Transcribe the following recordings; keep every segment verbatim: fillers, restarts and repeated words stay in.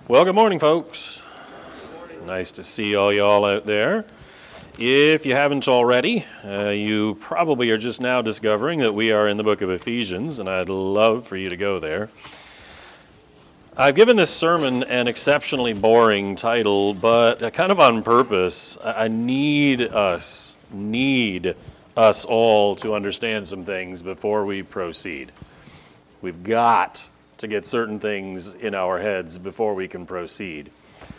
Well, good morning, folks. Nice to see all y'all out there. If you haven't already, uh, you probably are just now discovering that we are in the book of Ephesians, and I'd love for you to go there. I've given this sermon an exceptionally boring title, but kind of on purpose. I need us, need us all to understand some things before we proceed. We've got to get certain things in our heads before we can proceed.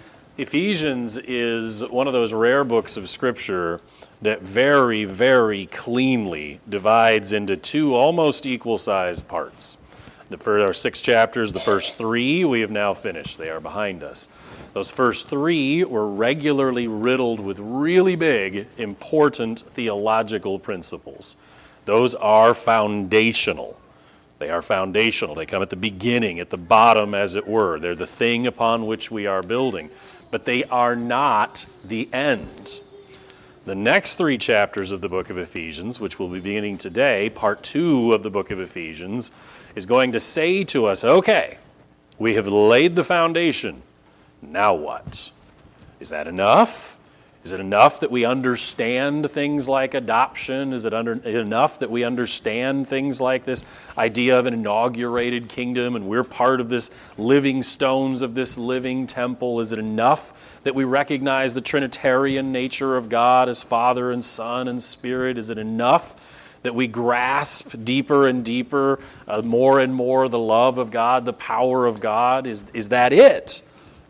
Ephesians is one of those rare books of Scripture that very, very cleanly divides into two almost equal-sized parts. The first six chapters, the first three, we have now finished. They are behind us. Those first three were regularly riddled with really big, important theological principles. Those are foundational. They are foundational. They come at the beginning, at the bottom, as it were. They're the thing upon which we are building. But they are not the end. The next three chapters of the book of Ephesians, which we'll be beginning today, part two of the book of Ephesians, is going to say to us, okay, we have laid the foundation. Now what? Is that enough? Is it enough that we understand things like adoption? Is it under, enough that we understand things like this idea of an inaugurated kingdom and we're part of this living stones of this living temple? Is it enough that we recognize the Trinitarian nature of God as Father and Son and Spirit? Is it enough that we grasp deeper and deeper, uh, more and more the love of God, the power of God? Is, is that it?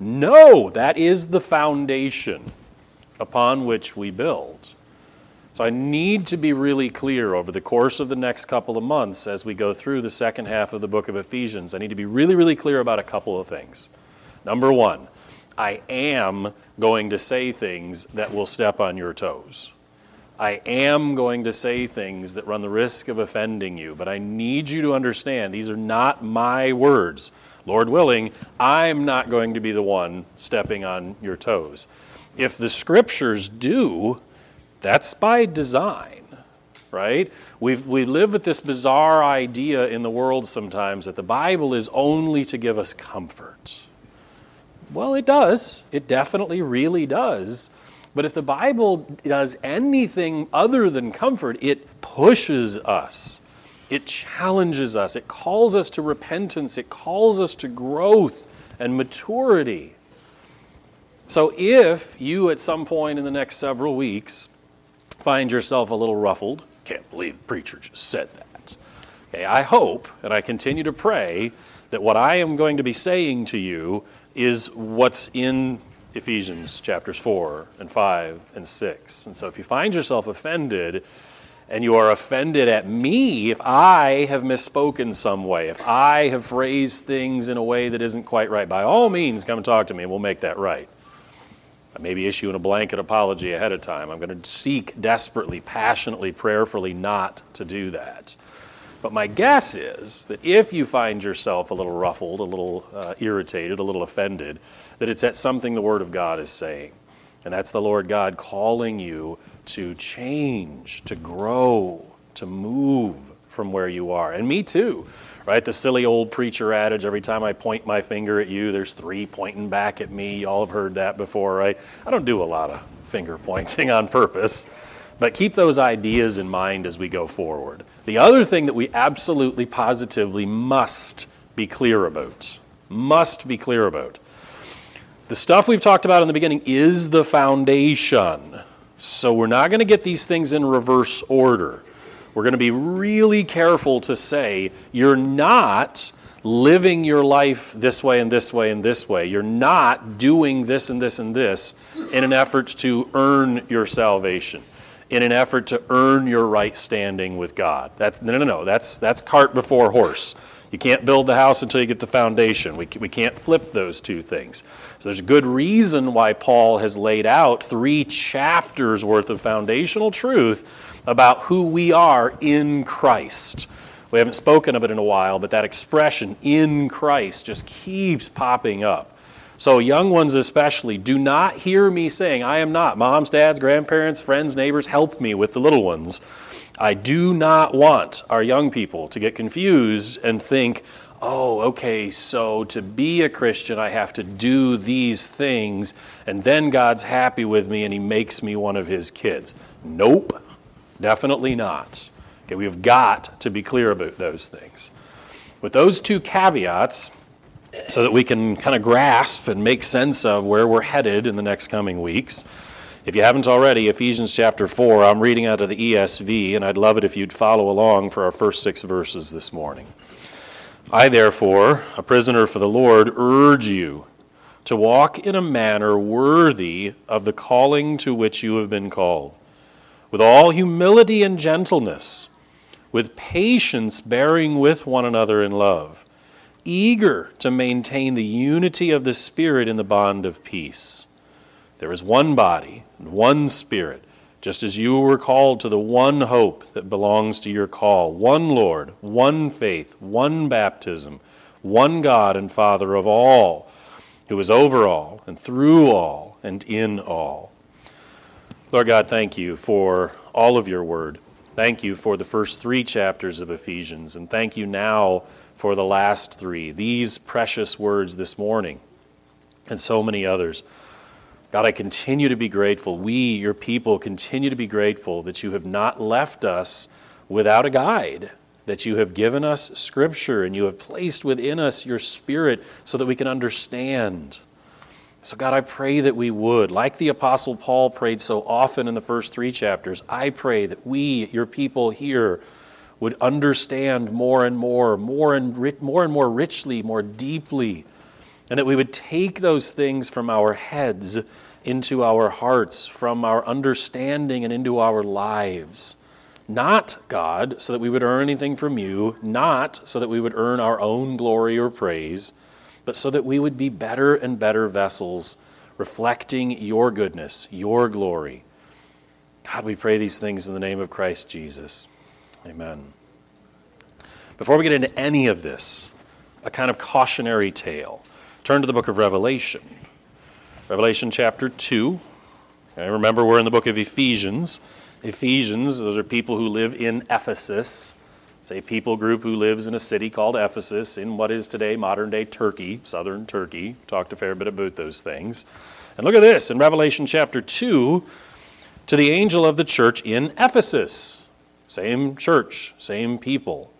No, that is the foundation upon which we build. So I need to be really clear over the course of the next couple of months as we go through the second half of the book of Ephesians. I need to be really, really clear about a couple of things. Number one, I am going to say things that will step on your toes. I am going to say things that run the risk of offending you, but I need you to understand these are not my words. Lord willing, I'm not going to be the one stepping on your toes. If the Scriptures do, that's by design, right? We've, we live with this bizarre idea in the world sometimes that the Bible is only to give us comfort. Well, it does. It definitely really does. But if the Bible does anything other than comfort, it pushes us. It challenges us. It calls us to repentance. It calls us to growth and maturity. So if you at some point in the next several weeks find yourself a little ruffled, can't believe the preacher just said that. Okay, I hope and I continue to pray that what I am going to be saying to you is what's in Ephesians chapters four and five and six. And so if you find yourself offended, and you are offended at me if I have misspoken some way, if I have phrased things in a way that isn't quite right, by all means come and talk to me and we'll make that right. I may be issuing a blanket apology ahead of time. I'm going to seek desperately, passionately, prayerfully not to do that. But my guess is that if you find yourself a little ruffled, a little uh, irritated, a little offended, that it's at something the Word of God is saying. And that's the Lord God calling you to change, to grow, to move from where you are. And me too, right? The silly old preacher adage, every time I point my finger at you, there's three pointing back at me. You all have heard that before, right? I don't do a lot of finger pointing on purpose, but keep those ideas in mind as we go forward. The other thing that we absolutely, positively must be clear about, must be clear about, the stuff we've talked about in the beginning is the foundation. So we're not going to get these things in reverse order. We're going to be really careful to say you're not living your life this way and this way and this way. You're not doing this and this and this in an effort to earn your salvation, in an effort to earn your right standing with God. That's no, no, no. That's that's cart before horse. You can't build the house until you get the foundation. We, we can't flip those two things. So there's a good reason why Paul has laid out three chapters worth of foundational truth about who we are in Christ. We haven't spoken of it in a while, but that expression, in Christ, just keeps popping up. So young ones especially, do not hear me saying, I am not. Moms, dads, grandparents, friends, neighbors, help me with the little ones. I do not want our young people to get confused and think oh, okay, so to be a Christian, I have to do these things, and then God's happy with me and he makes me one of his kids. Nope, definitely not. Okay, we've got to be clear about those things. With those two caveats, so that we can kind of grasp and make sense of where we're headed in the next coming weeks, if you haven't already, Ephesians chapter four, I'm reading out of the E S V, and I'd love it if you'd follow along for our first six verses this morning. I, therefore, a prisoner for the Lord, urge you to walk in a manner worthy of the calling to which you have been called, with all humility and gentleness, with patience bearing with one another in love, eager to maintain the unity of the Spirit in the bond of peace. There is one body and one Spirit, just as you were called to the one hope that belongs to your call, one Lord, one faith, one baptism, one God and Father of all, who is over all and through all and in all. Lord God, thank you for all of your word. Thank you for the first three chapters of Ephesians, and thank you now for the last three, these precious words this morning, and so many others. God, I continue to be grateful. We, your people, continue to be grateful that you have not left us without a guide, that you have given us Scripture and you have placed within us your Spirit so that we can understand. So God, I pray that we would, like the Apostle Paul prayed so often in the first three chapters, I pray that we, your people here, would understand more and more, more and, more and more richly, more deeply, and that we would take those things from our heads into our hearts, from our understanding and into our lives. Not, God, so that we would earn anything from you, not so that we would earn our own glory or praise, but so that we would be better and better vessels, reflecting your goodness, your glory. God, we pray these things in the name of Christ Jesus. Amen. Before we get into any of this, a kind of cautionary tale. Turn to the book of Revelation. Revelation chapter two. Okay, remember, we're in the book of Ephesians. Ephesians, those are people who live in Ephesus. It's a people group who lives in a city called Ephesus in what is today modern-day Turkey, southern Turkey. Talked a fair bit about those things. And look at this, in Revelation chapter two, to the angel of the church in Ephesus. Same church, same people.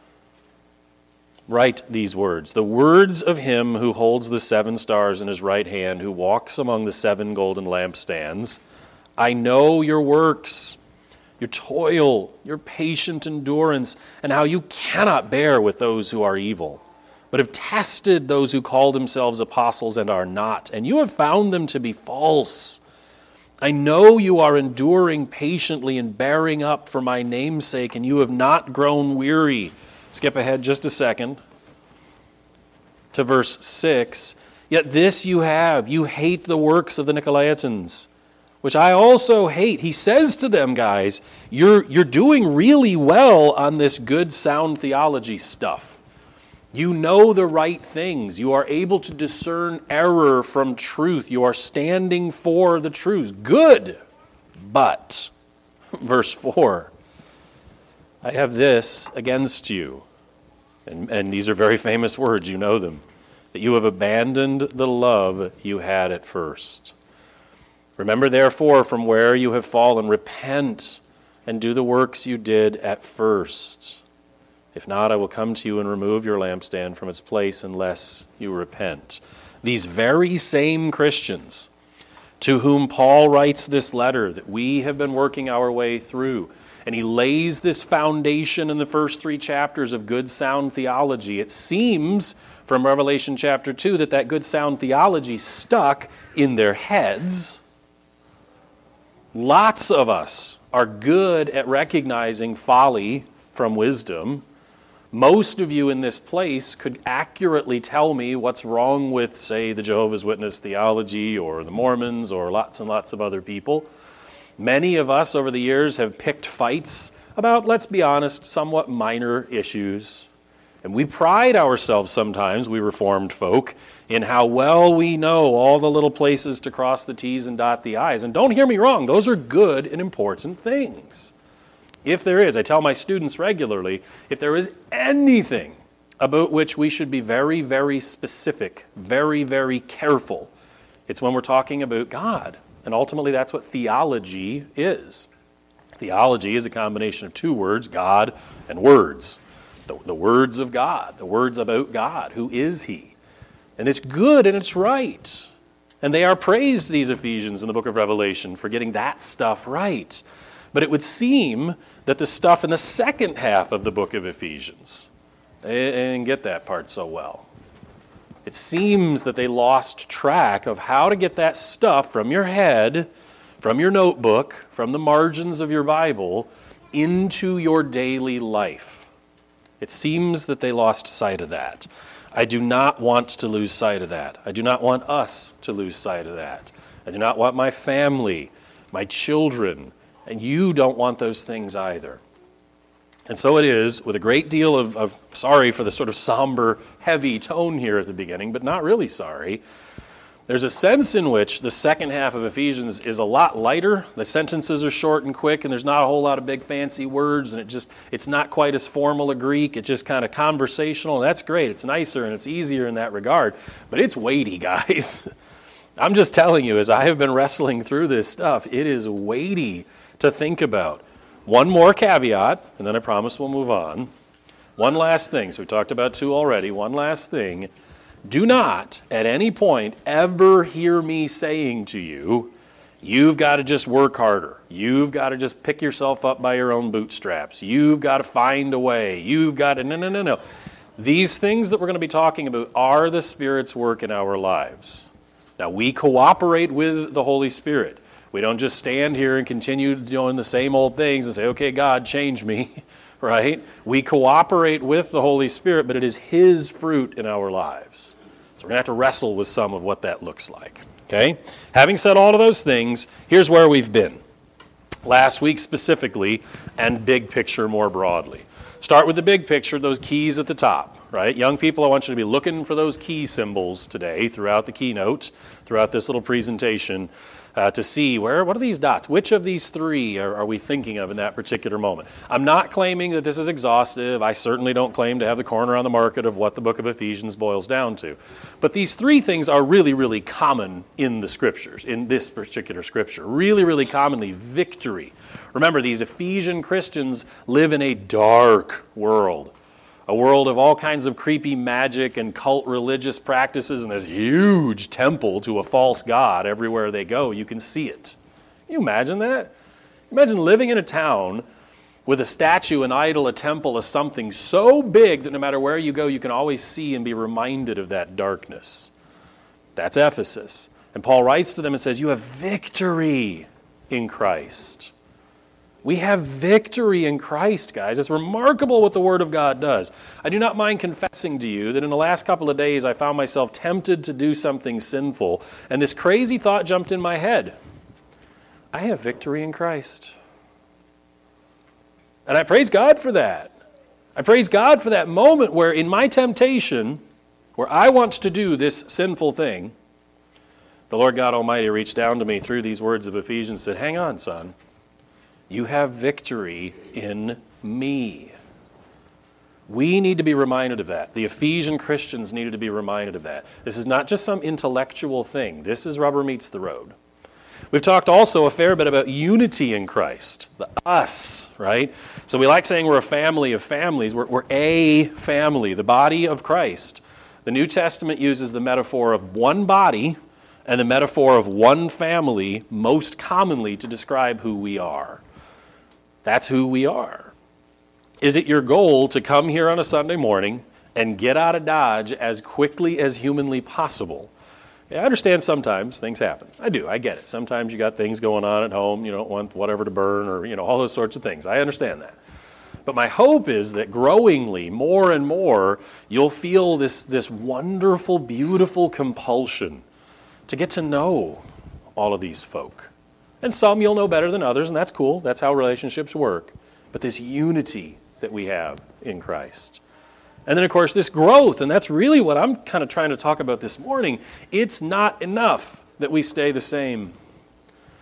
Write these words. The words of him who holds the seven stars in his right hand, who walks among the seven golden lampstands. I know your works, your toil, your patient endurance, and how you cannot bear with those who are evil, but have tested those who call themselves apostles and are not, and you have found them to be false. I know you are enduring patiently and bearing up for my name's sake, and you have not grown weary. Skip ahead just a second to verse six. Yet this you have, you hate the works of the Nicolaitans, which I also hate. He says to them, guys, you're, you're doing really well on this good, sound theology stuff. You know the right things. You are able to discern error from truth. You are standing for the truth. Good. But, verse four, I have this against you. And, and these are very famous words, you know them. That you have abandoned the love you had at first. Remember therefore from where you have fallen, repent and do the works you did at first. If not, I will come to you and remove your lampstand from its place unless you repent. These very same Christians to whom Paul writes this letter that we have been working our way through, and he lays this foundation in the first three chapters of good, sound theology. It seems from Revelation chapter two that that good, sound theology stuck in their heads. Lots of us are good at recognizing folly from wisdom. Most of you in this place could accurately tell me what's wrong with, say, the Jehovah's Witness theology or the Mormons or lots and lots of other people. Many of us over the years have picked fights about, let's be honest, somewhat minor issues. And we pride ourselves sometimes, we Reformed folk, in how well we know all the little places to cross the T's and dot the I's. And don't hear me wrong, those are good and important things. If there is, I tell my students regularly, if there is anything about which we should be very, very specific, very, very careful. It's when we're talking about God. And ultimately, that's what theology is. Theology is a combination of two words, God and words. The, the words of God, the words about God. Who is he? And it's good and it's right. And they are praised, these Ephesians in the book of Revelation, for getting that stuff right. But it would seem that the stuff in the second half of the book of Ephesians, they didn't get that part so well. It seems that they lost track of how to get that stuff from your head, from your notebook, from the margins of your Bible, into your daily life. It seems that they lost sight of that. I do not want to lose sight of that. I do not want us to lose sight of that. I do not want my family, my children, and you don't want those things either. And so it is with a great deal of, of sorry for the sort of somber, heavy tone here at the beginning, but not really sorry. There's a sense in which the second half of Ephesians is a lot lighter. The sentences are short and quick, and there's not a whole lot of big fancy words, and it just it's not quite as formal a Greek. It's just kind of conversational, and that's great. It's nicer and it's easier in that regard, but it's weighty, guys. I'm just telling you, as I have been wrestling through this stuff, it is weighty to think about. One more caveat, and then I promise we'll move on. One last thing. So we talked about two already. One last thing. Do not, at any point, ever hear me saying to you, you've got to just work harder. You've got to just pick yourself up by your own bootstraps. You've got to find a way. You've got to, no, no, no, no. These things that we're going to be talking about are the Spirit's work in our lives. Now, we cooperate with the Holy Spirit. We don't just stand here and continue doing the same old things and say, okay, God, change me, right? We cooperate with the Holy Spirit, but it is His fruit in our lives. So we're going to have to wrestle with some of what that looks like, okay? Having said all of those things, here's where we've been. Last week specifically, and big picture more broadly. Start with the big picture, those keys at the top, right? Young people, I want you to be looking for those key symbols today throughout the keynote, throughout this little presentation, uh, to see where, what are these dots? Which of these three are, are we thinking of in that particular moment? I'm not claiming that this is exhaustive. I certainly don't claim to have the corner on the market of what the book of Ephesians boils down to. But these three things are really, really common in the scriptures, in this particular scripture. Really, really commonly, victory. Remember, these Ephesian Christians live in a dark world. A world of all kinds of creepy magic and cult religious practices and this huge temple to a false god everywhere they go. You can see it. Can you imagine that? Imagine living in a town with a statue, an idol, a temple, a something so big that no matter where you go, you can always see and be reminded of that darkness. That's Ephesus. And Paul writes to them and says, you have victory in Christ. We have victory in Christ, guys. It's remarkable what the Word of God does. I do not mind confessing to you that in the last couple of days I found myself tempted to do something sinful, and this crazy thought jumped in my head. I have victory in Christ. And I praise God for that. I praise God for that moment where in my temptation, where I want to do this sinful thing, the Lord God Almighty reached down to me through these words of Ephesians and said, hang on, son. You have victory in me. We need to be reminded of that. The Ephesian Christians needed to be reminded of that. This is not just some intellectual thing. This is rubber meets the road. We've talked also a fair bit about unity in Christ, the us, right? So we like saying we're a family of families. We're, we're a family, the body of Christ. The New Testament uses the metaphor of one body and the metaphor of one family most commonly to describe who we are. That's who we are. Is it your goal to come here on a Sunday morning and get out of Dodge as quickly as humanly possible? Yeah, I understand sometimes things happen. I do. I get it. Sometimes you got things going on at home. You don't want whatever to burn or, you know, all those sorts of things. I understand that. But my hope is that growingly, more and more, you'll feel this, this wonderful, beautiful compulsion to get to know all of these folk. And some you'll know better than others, and that's cool. That's how relationships work. But this unity that we have in Christ. And then, of course, this growth, and that's really what I'm kind of trying to talk about this morning. It's not enough that we stay the same.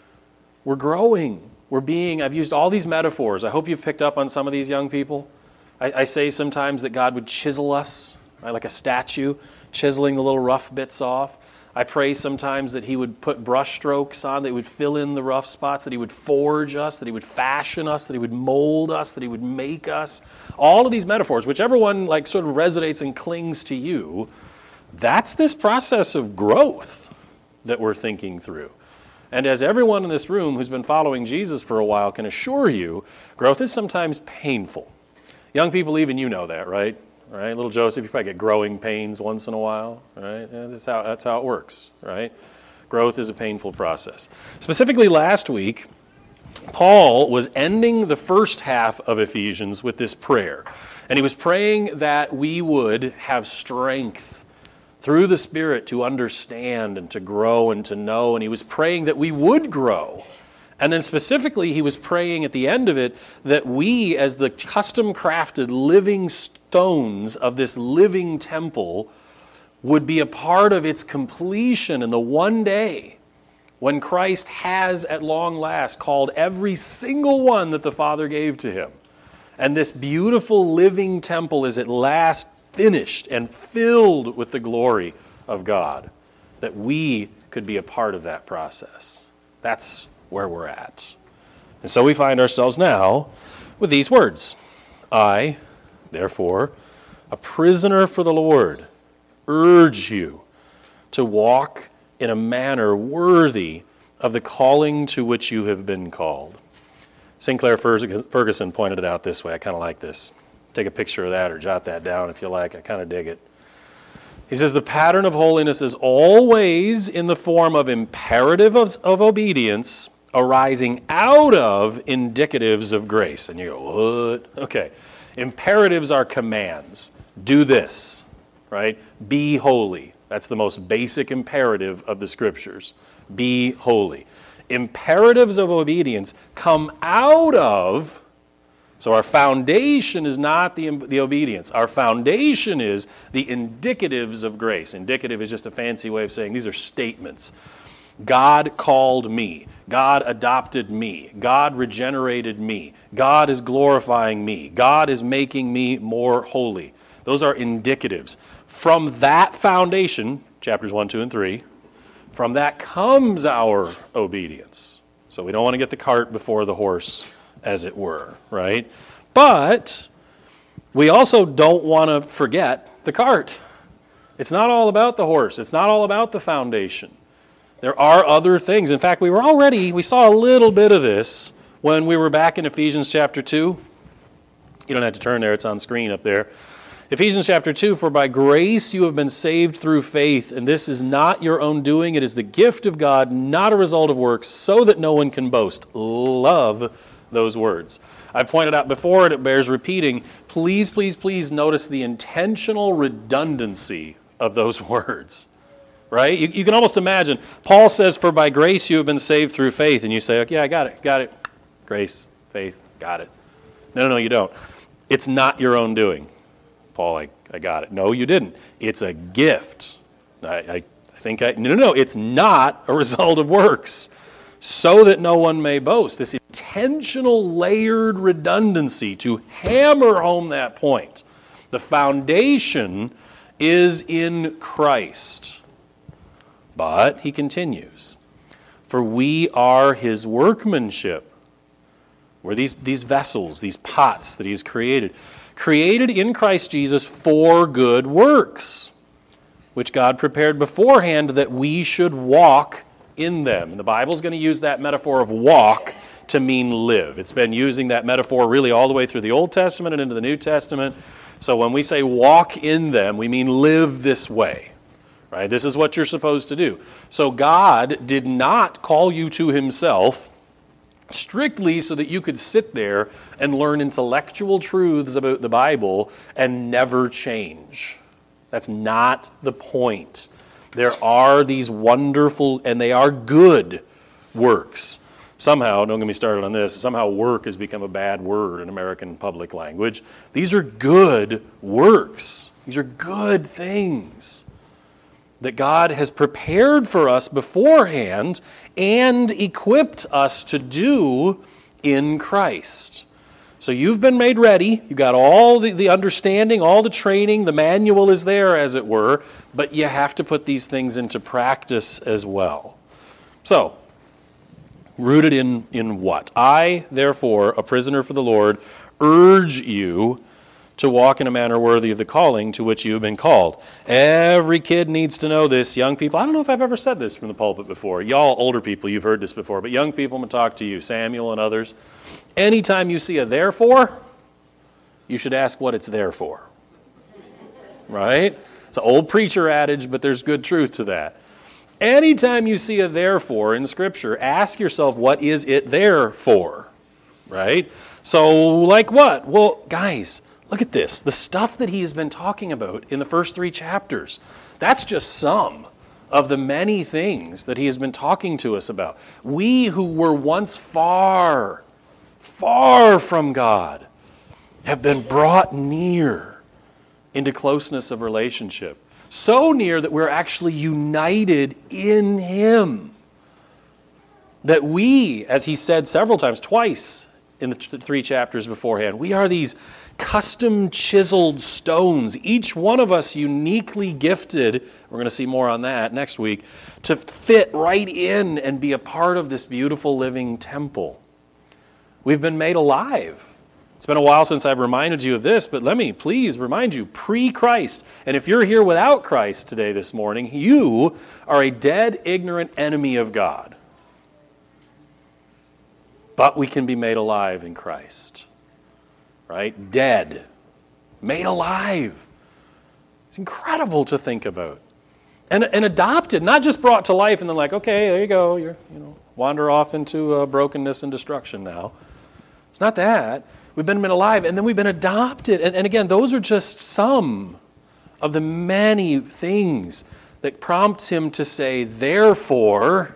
We're growing. We're being, I've used all these metaphors. I hope you've picked up on some of these, young people. I, I say sometimes that God would chisel us, right, like a statue, chiseling the little rough bits off. I pray sometimes that he would put brush strokes on, that he would fill in the rough spots, that he would forge us, that he would fashion us, that he would mold us, that he would make us. All of these metaphors, whichever one like sort of resonates and clings to you, that's this process of growth that we're thinking through. And as everyone in this room who's been following Jesus for a while can assure you, growth is sometimes painful. Young people, even you know that, right? Right, little Joseph, you probably get growing pains once in a while, right? Yeah, that's how that's how it works, right? Growth is a painful process. Specifically last week, Paul was ending the first half of Ephesians with this prayer. And he was praying that we would have strength through the Spirit to understand and to grow and to know. And he was praying that we would grow. And then specifically, he was praying at the end of it that we, as the custom-crafted living stones of this living temple, would be a part of its completion in the one day when Christ has at long last called every single one that the Father gave to him. And this beautiful living temple is at last finished and filled with the glory of God, that we could be a part of that process. That's where we're at. And so we find ourselves now with these words. I, therefore, a prisoner for the Lord, urge you to walk in a manner worthy of the calling to which you have been called. Sinclair Ferguson pointed it out this way. I kind of like this. Take a picture of that or jot that down if you like. I kind of dig it. He says, the pattern of holiness is always in the form of imperative of, of obedience arising out of indicatives of grace. And you go, what? Okay. Imperatives are commands. Do this, right? Be holy. That's the most basic imperative of the Scriptures. Be holy. Imperatives of obedience come out of, so our foundation is not the, the obedience. Our foundation is the indicatives of grace. Indicative is just a fancy way of saying these are statements. God called me. God adopted me. God regenerated me. God is glorifying me. God is making me more holy. Those are indicatives. From that foundation, chapters one, two, and three, from that comes our obedience. So we don't want to get the cart before the horse, as it were, right? But we also don't want to forget the cart. It's not all about the horse. It's not all about the foundation. There are other things. In fact, we were already, we saw a little bit of this when we were back in Ephesians chapter two. You don't have to turn there, it's on screen up there. Ephesians chapter two, for by grace you have been saved through faith, and this is not your own doing, it is the gift of God, not a result of works, so that no one can boast. Love those words. I've pointed out before, and it bears repeating, please, please, please notice the intentional redundancy of those words. Right? You, you can almost imagine, Paul says, for by grace you have been saved through faith. And you say, okay, I got it, got it. Grace, faith, got it. No, no, no, you don't. It's not your own doing. Paul, I, I got it. No, you didn't. It's a gift. I, I, I think I, no, no, no, it's not a result of works, so that no one may boast. This intentional layered redundancy to hammer home that point. The foundation is in Christ. But, he continues, for we are his workmanship. We're these, these vessels, these pots that he has created. Created in Christ Jesus for good works, which God prepared beforehand that we should walk in them. And the Bible's going to use that metaphor of walk to mean live. It's been using that metaphor really all the way through the Old Testament and into the New Testament. So when we say walk in them, we mean live this way. Right? This is what you're supposed to do. So God did not call you to himself strictly so that you could sit there and learn intellectual truths about the Bible and never change. That's not the point. There are these wonderful, and they are good works. Somehow, don't get me started on this, somehow work has become a bad word in American public language. These are good works. These are good things that God has prepared for us beforehand and equipped us to do in Christ. So you've been made ready. You got all the, the understanding, all the training. The manual is there, as it were. But you have to put these things into practice as well. So, rooted in, in what? I, therefore, a prisoner for the Lord, urge you to walk in a manner worthy of the calling to which you have been called. Every kid needs to know this. Young people, I don't know if I've ever said this from the pulpit before. Y'all older people, you've heard this before. But young people, I'm going to talk to you, Samuel and others. Anytime you see a therefore, you should ask what it's there for. Right? It's an old preacher adage, but there's good truth to that. Anytime you see a therefore in Scripture, ask yourself, what is it there for? Right? So, like what? Well, guys, look at this. The stuff that he has been talking about in the first three chapters, that's just some of the many things that he has been talking to us about. We who were once far, far from God have been brought near into closeness of relationship. So near that we're actually united in him. That we, as he said several times, twice in the th- three chapters beforehand, we are these custom chiseled stones, each one of us uniquely gifted, we're going to see more on that next week, to fit right in and be a part of this beautiful living temple. We've been made alive. It's been a while since I've reminded you of this, but let me please remind you, pre-Christ. And if you're here without Christ today, this morning, you are a dead, ignorant enemy of God. But we can be made alive in Christ. Right? Dead. Made alive. It's incredible to think about. And, and adopted, not just brought to life and then like, okay, there you go, you're, you know, wander off into uh, brokenness and destruction now. It's not that. We've been made alive, and then we've been adopted. And, and again, those are just some of the many things that prompts him to say, therefore,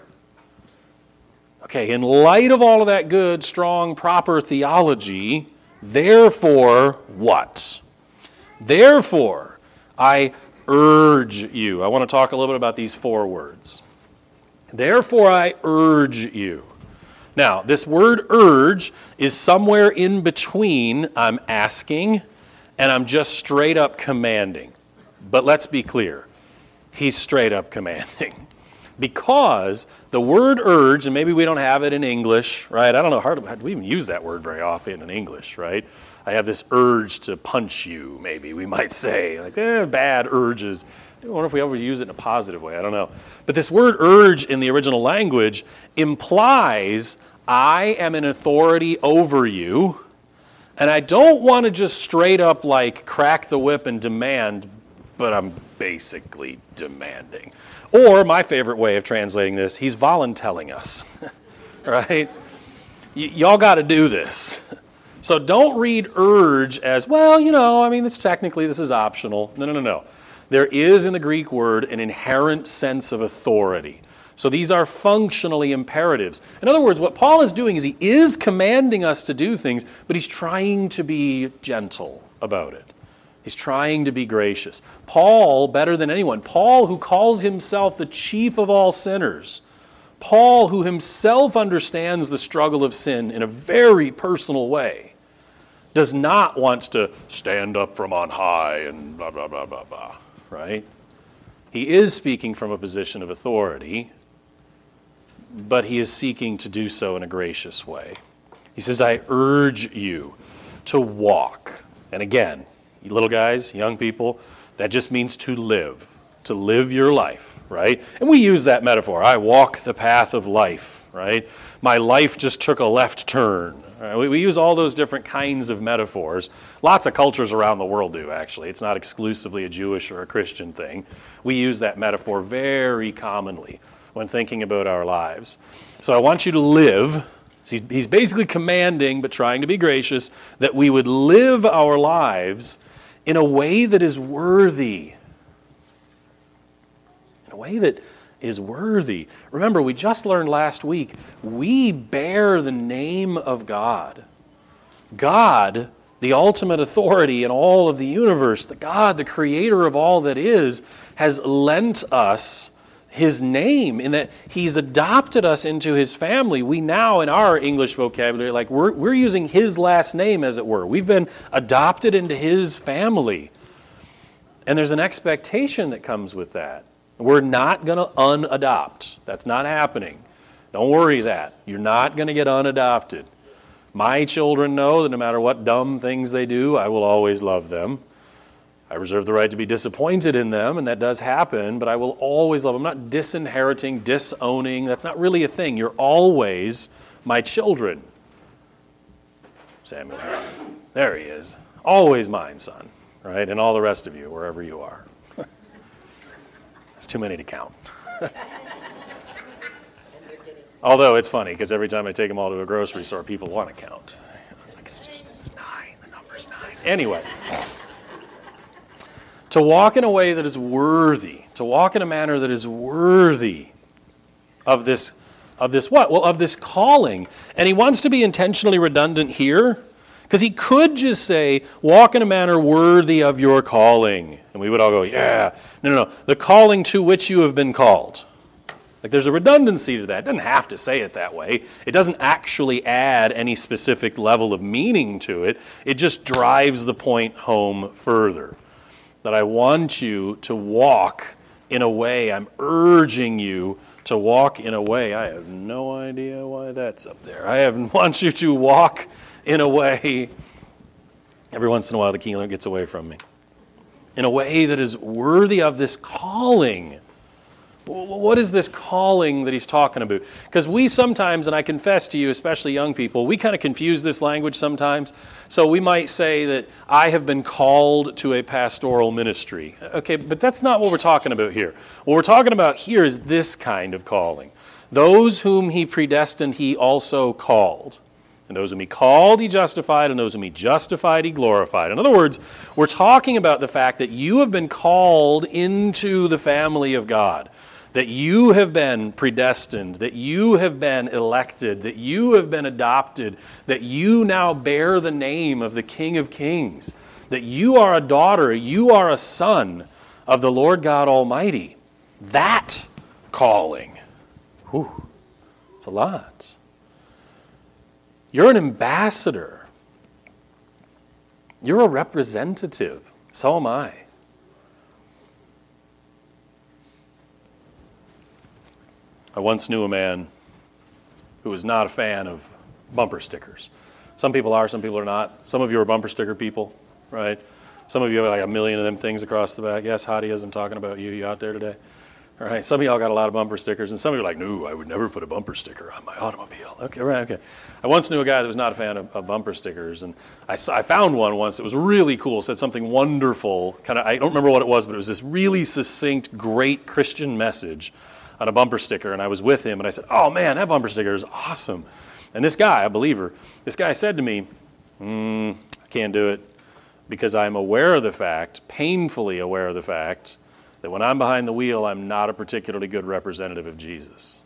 okay, in light of all of that good, strong, proper theology, therefore what? Therefore, I urge you. I want to talk a little bit about these four words. Therefore, I urge you. Now, this word urge is somewhere in between I'm asking and I'm just straight up commanding. But let's be clear. He's straight up commanding. Because the word urge, and maybe we don't have it in English, right? I don't know, hardly, we even use that word very often in English, right? I have this urge to punch you, maybe we might say. Like, eh, bad urges. I wonder if we ever use it in a positive way. I don't know. But this word urge in the original language implies I am an authority over you, and I don't want to just straight up like crack the whip and demand, but I'm basically demanding. Or my favorite way of translating this, he's voluntelling us, right? Y- y'all got to do this. So don't read urge as, well, you know, I mean, this technically this is optional. No, no, no, no. There is in the Greek word an inherent sense of authority. So these are functionally imperatives. In other words, what Paul is doing is he is commanding us to do things, but he's trying to be gentle about it. He's trying to be gracious. Paul, better than anyone, Paul who calls himself the chief of all sinners, Paul who himself understands the struggle of sin in a very personal way, does not want to stand up from on high and blah, blah, blah, blah, blah, right? He is speaking from a position of authority, but he is seeking to do so in a gracious way. He says, I urge you to walk. And again, you little guys, young people, that just means to live, to live your life, right? And we use that metaphor. I walk the path of life, right? My life just took a left turn. Right? We, we use all those different kinds of metaphors. Lots of cultures around the world do, actually. It's not exclusively a Jewish or a Christian thing. We use that metaphor very commonly when thinking about our lives. So I want you to live. He's, he's basically commanding, but trying to be gracious, that we would live our lives in a way that is worthy. In a way that is worthy. Remember, we just learned last week, we bear the name of God. God, the ultimate authority in all of the universe, the God, the creator of all that is, has lent us his name, in that he's adopted us into his family. We now, in our English vocabulary, like we're, we're using his last name, as it were. We've been adopted into his family. And there's an expectation that comes with that. We're not going to unadopt. That's not happening. Don't worry that. You're not going to get unadopted. My children know that no matter what dumb things they do, I will always love them. I reserve the right to be disappointed in them, and that does happen, but I will always love them. I'm not disinheriting, disowning. That's not really a thing. You're always my children. Samuel's right. There he is. Always mine, son. Right? And all the rest of you, wherever you are. It's too many to count. Although it's funny, because every time I take them all to a grocery store, people want to count. It's like, it's just, it's nine. The number's nine. Anyway. To walk in a way that is worthy, to walk in a manner that is worthy of this, of this what? Well, of this calling. And he wants to be intentionally redundant here, because he could just say, walk in a manner worthy of your calling. And we would all go, yeah. No, no, no. The calling to which you have been called. Like there's a redundancy to that. It doesn't have to say it that way. It doesn't actually add any specific level of meaning to it. It just drives the point home further. That I want you to walk in a way, I'm urging you to walk in a way, I have no idea why that's up there. I have, want you to walk in a way, every once in a while the keynote gets away from me, in a way that is worthy of this calling. What is this calling that he's talking about? Because we sometimes, and I confess to you, especially young people, we kind of confuse this language sometimes. So we might say that I have been called to a pastoral ministry. Okay, but that's not what we're talking about here. What we're talking about here is this kind of calling. Those whom he predestined, he also called. And those whom he called, he justified, and those whom he justified, he glorified. In other words, we're talking about the fact that you have been called into the family of God. That you have been predestined, that you have been elected, that you have been adopted, that you now bear the name of the King of Kings, that you are a daughter, you are a son of the Lord God Almighty. That calling, whew, it's a lot. You're an ambassador. You're a representative. So am I. I once knew a man who was not a fan of bumper stickers. Some people are, some people are not. Some of you are bumper sticker people, right? Some of you have like a million of them things across the back. Yes, Hadi, as I'm talking about you, you out there today? All right, some of y'all got a lot of bumper stickers, and some of you are like, no, I would never put a bumper sticker on my automobile. Okay, right, okay. I once knew a guy that was not a fan of, of bumper stickers, and I, I found one once that was really cool, said something wonderful, kind of, I don't remember what it was, but it was this really succinct, great Christian message on a bumper sticker, and I was with him, and I said, oh man, that bumper sticker is awesome. And this guy, a believer, this guy said to me, mm, I can't do it, because I'm aware of the fact, painfully aware of the fact, that when I'm behind the wheel, I'm not a particularly good representative of Jesus.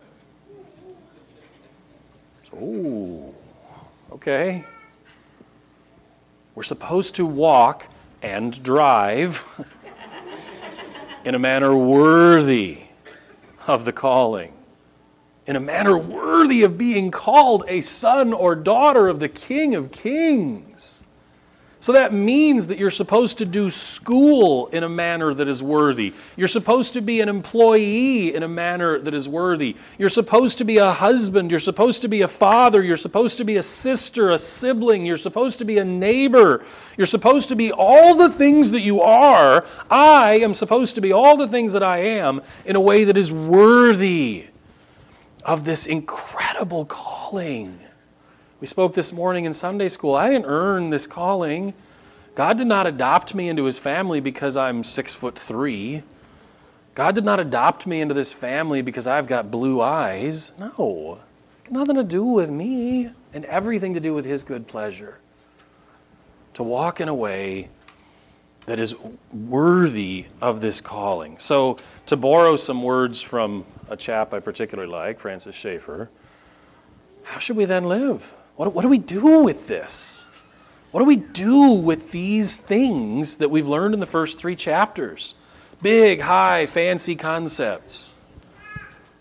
So, ooh, okay. We're supposed to walk and drive in a manner worthy of the calling, in a manner worthy of being called a son or daughter of the King of Kings. So that means that you're supposed to do school in a manner that is worthy. You're supposed to be an employee in a manner that is worthy. You're supposed to be a husband. You're supposed to be a father. You're supposed to be a sister, a sibling. You're supposed to be a neighbor. You're supposed to be all the things that you are. I am supposed to be all the things that I am in a way that is worthy of this incredible calling. We spoke this morning in Sunday school. I didn't earn this calling. God did not adopt me into his family because I'm six foot three. God did not adopt me into this family because I've got blue eyes. No. It's nothing to do with me and everything to do with his good pleasure. To walk in a way that is worthy of this calling. So, to borrow some words from a chap I particularly like, Francis Schaeffer, how should we then live? What, what do we do with this? What do we do with these things that we've learned in the first three chapters? Big, high, fancy concepts.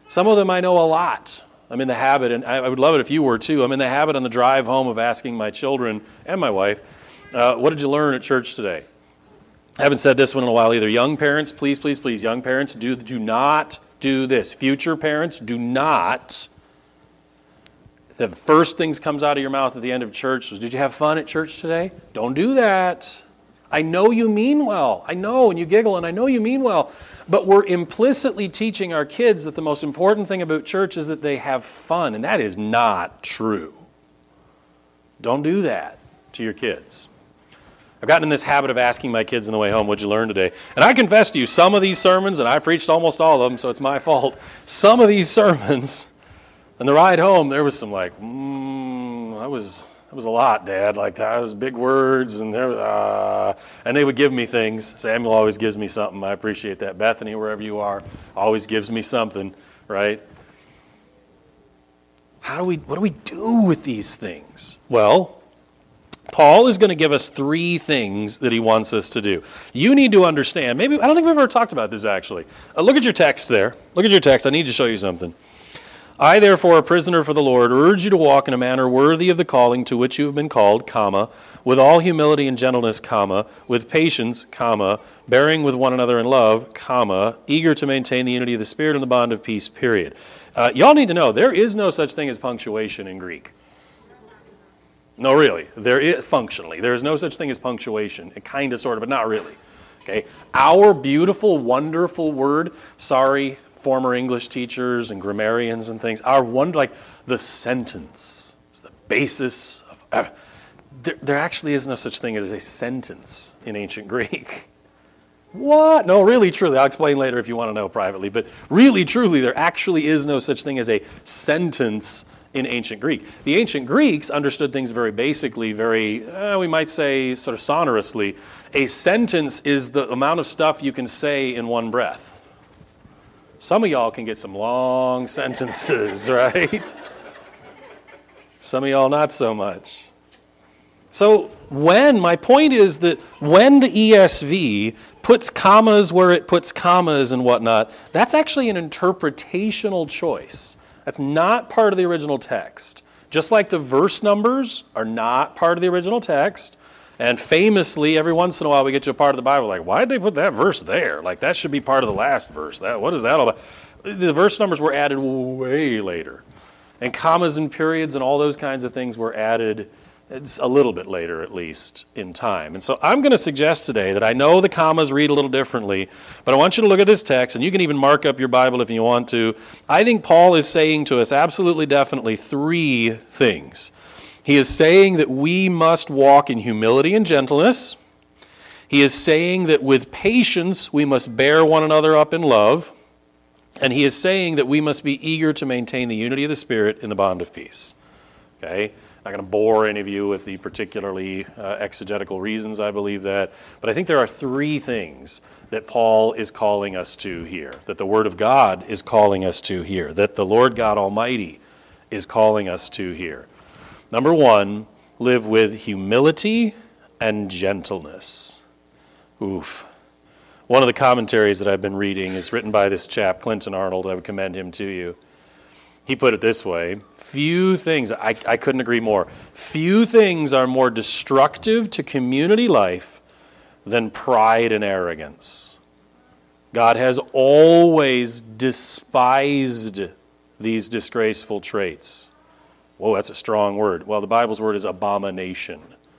Some of them I know a lot. I'm in the habit, and I would love it if you were too, I'm in the habit on the drive home of asking my children and my wife, uh, what did you learn at church today? I haven't said this one in a while either. Young parents, please, please, please, young parents, do, do not do this. Future parents, do not. The first things comes out of your mouth at the end of church was, did you have fun at church today? Don't do that. I know you mean well. I know, and you giggle, and I know you mean well. But we're implicitly teaching our kids that the most important thing about church is that they have fun, and that is not true. Don't do that to your kids. I've gotten in this habit of asking my kids on the way home, what'd you learn today? And I confess to you, some of these sermons, and I preached almost all of them, so it's my fault, some of these sermons, on the ride home, there was some like, mm, that was that was a lot, Dad. Like, that was big words, and there, uh, and they would give me things. Samuel always gives me something. I appreciate that. Bethany, wherever you are, always gives me something, right? How do we, what do we do with these things? Well, Paul is going to give us three things that he wants us to do. You need to understand, maybe, I don't think we've ever talked about this actually. Uh, look at your text there. Look at your text. I need to show you something. I, therefore, a prisoner for the Lord, urge you to walk in a manner worthy of the calling to which you have been called, comma, with all humility and gentleness, comma, with patience, comma, bearing with one another in love, comma, eager to maintain the unity of the Spirit and the bond of peace, period. Uh, y'all need to know, there is no such thing as punctuation in Greek. No, really. There is, functionally, there is no such thing as punctuation. It kind of, sort of, but not really. Okay? Our beautiful, wonderful word, sorry, former English teachers and grammarians and things, our one, like the sentence is the basis of, uh, there, there actually is no such thing as a sentence in ancient Greek. What? No, really, truly, I'll explain later if you want to know privately, but really, truly, there actually is no such thing as a sentence in ancient Greek. The ancient Greeks understood things very basically, very, uh, we might say, sort of sonorously. A sentence is the amount of stuff you can say in one breath. Some of y'all can get some long sentences, right? Some of y'all not so much. So when, my point is that when the E S V puts commas where it puts commas and whatnot, that's actually an interpretational choice. That's not part of the original text. Just like the verse numbers are not part of the original text. And famously, every once in a while we get to a part of the Bible like, why did they put that verse there? Like, that should be part of the last verse. That, what is that all about? The verse numbers were added way later. And commas and periods and all those kinds of things were added a little bit later, at least, in time. And so I'm going to suggest today that I know the commas read a little differently, but I want you to look at this text, and you can even mark up your Bible if you want to. I think Paul is saying to us absolutely definitely three things. He is saying that we must walk in humility and gentleness. He is saying that with patience we must bear one another up in love. And he is saying that we must be eager to maintain the unity of the Spirit in the bond of peace. Okay? I'm not going to bore any of you with the particularly uh, exegetical reasons I believe that. But I think there are three things that Paul is calling us to here, that the Word of God is calling us to here, that the Lord God Almighty is calling us to here. Number one, live with humility and gentleness. Oof. One of the commentaries that I've been reading is written by this chap, Clinton Arnold. I would commend him to you. He put it this way, few things, I, I couldn't agree more, few things are more destructive to community life than pride and arrogance. God has always despised these disgraceful traits. Whoa, that's a strong word. Well, the Bible's word is abomination.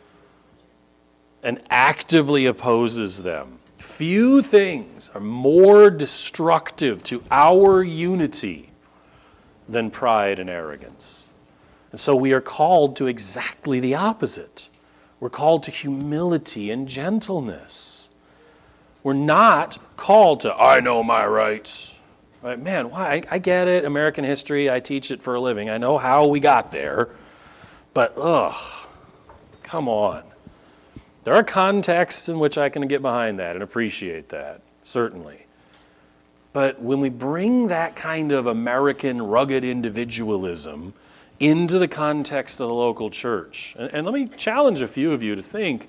And actively opposes them. Few things are more destructive to our unity than pride and arrogance. And so we are called to exactly the opposite. We're called to humility and gentleness. We're not called to, I know my rights. Right, man, why? I, I get it, American history, I teach it for a living. I know how we got there. But, ugh, come on. There are contexts in which I can get behind that and appreciate that, certainly. But when we bring that kind of American rugged individualism into the context of the local church, and, and let me challenge a few of you to think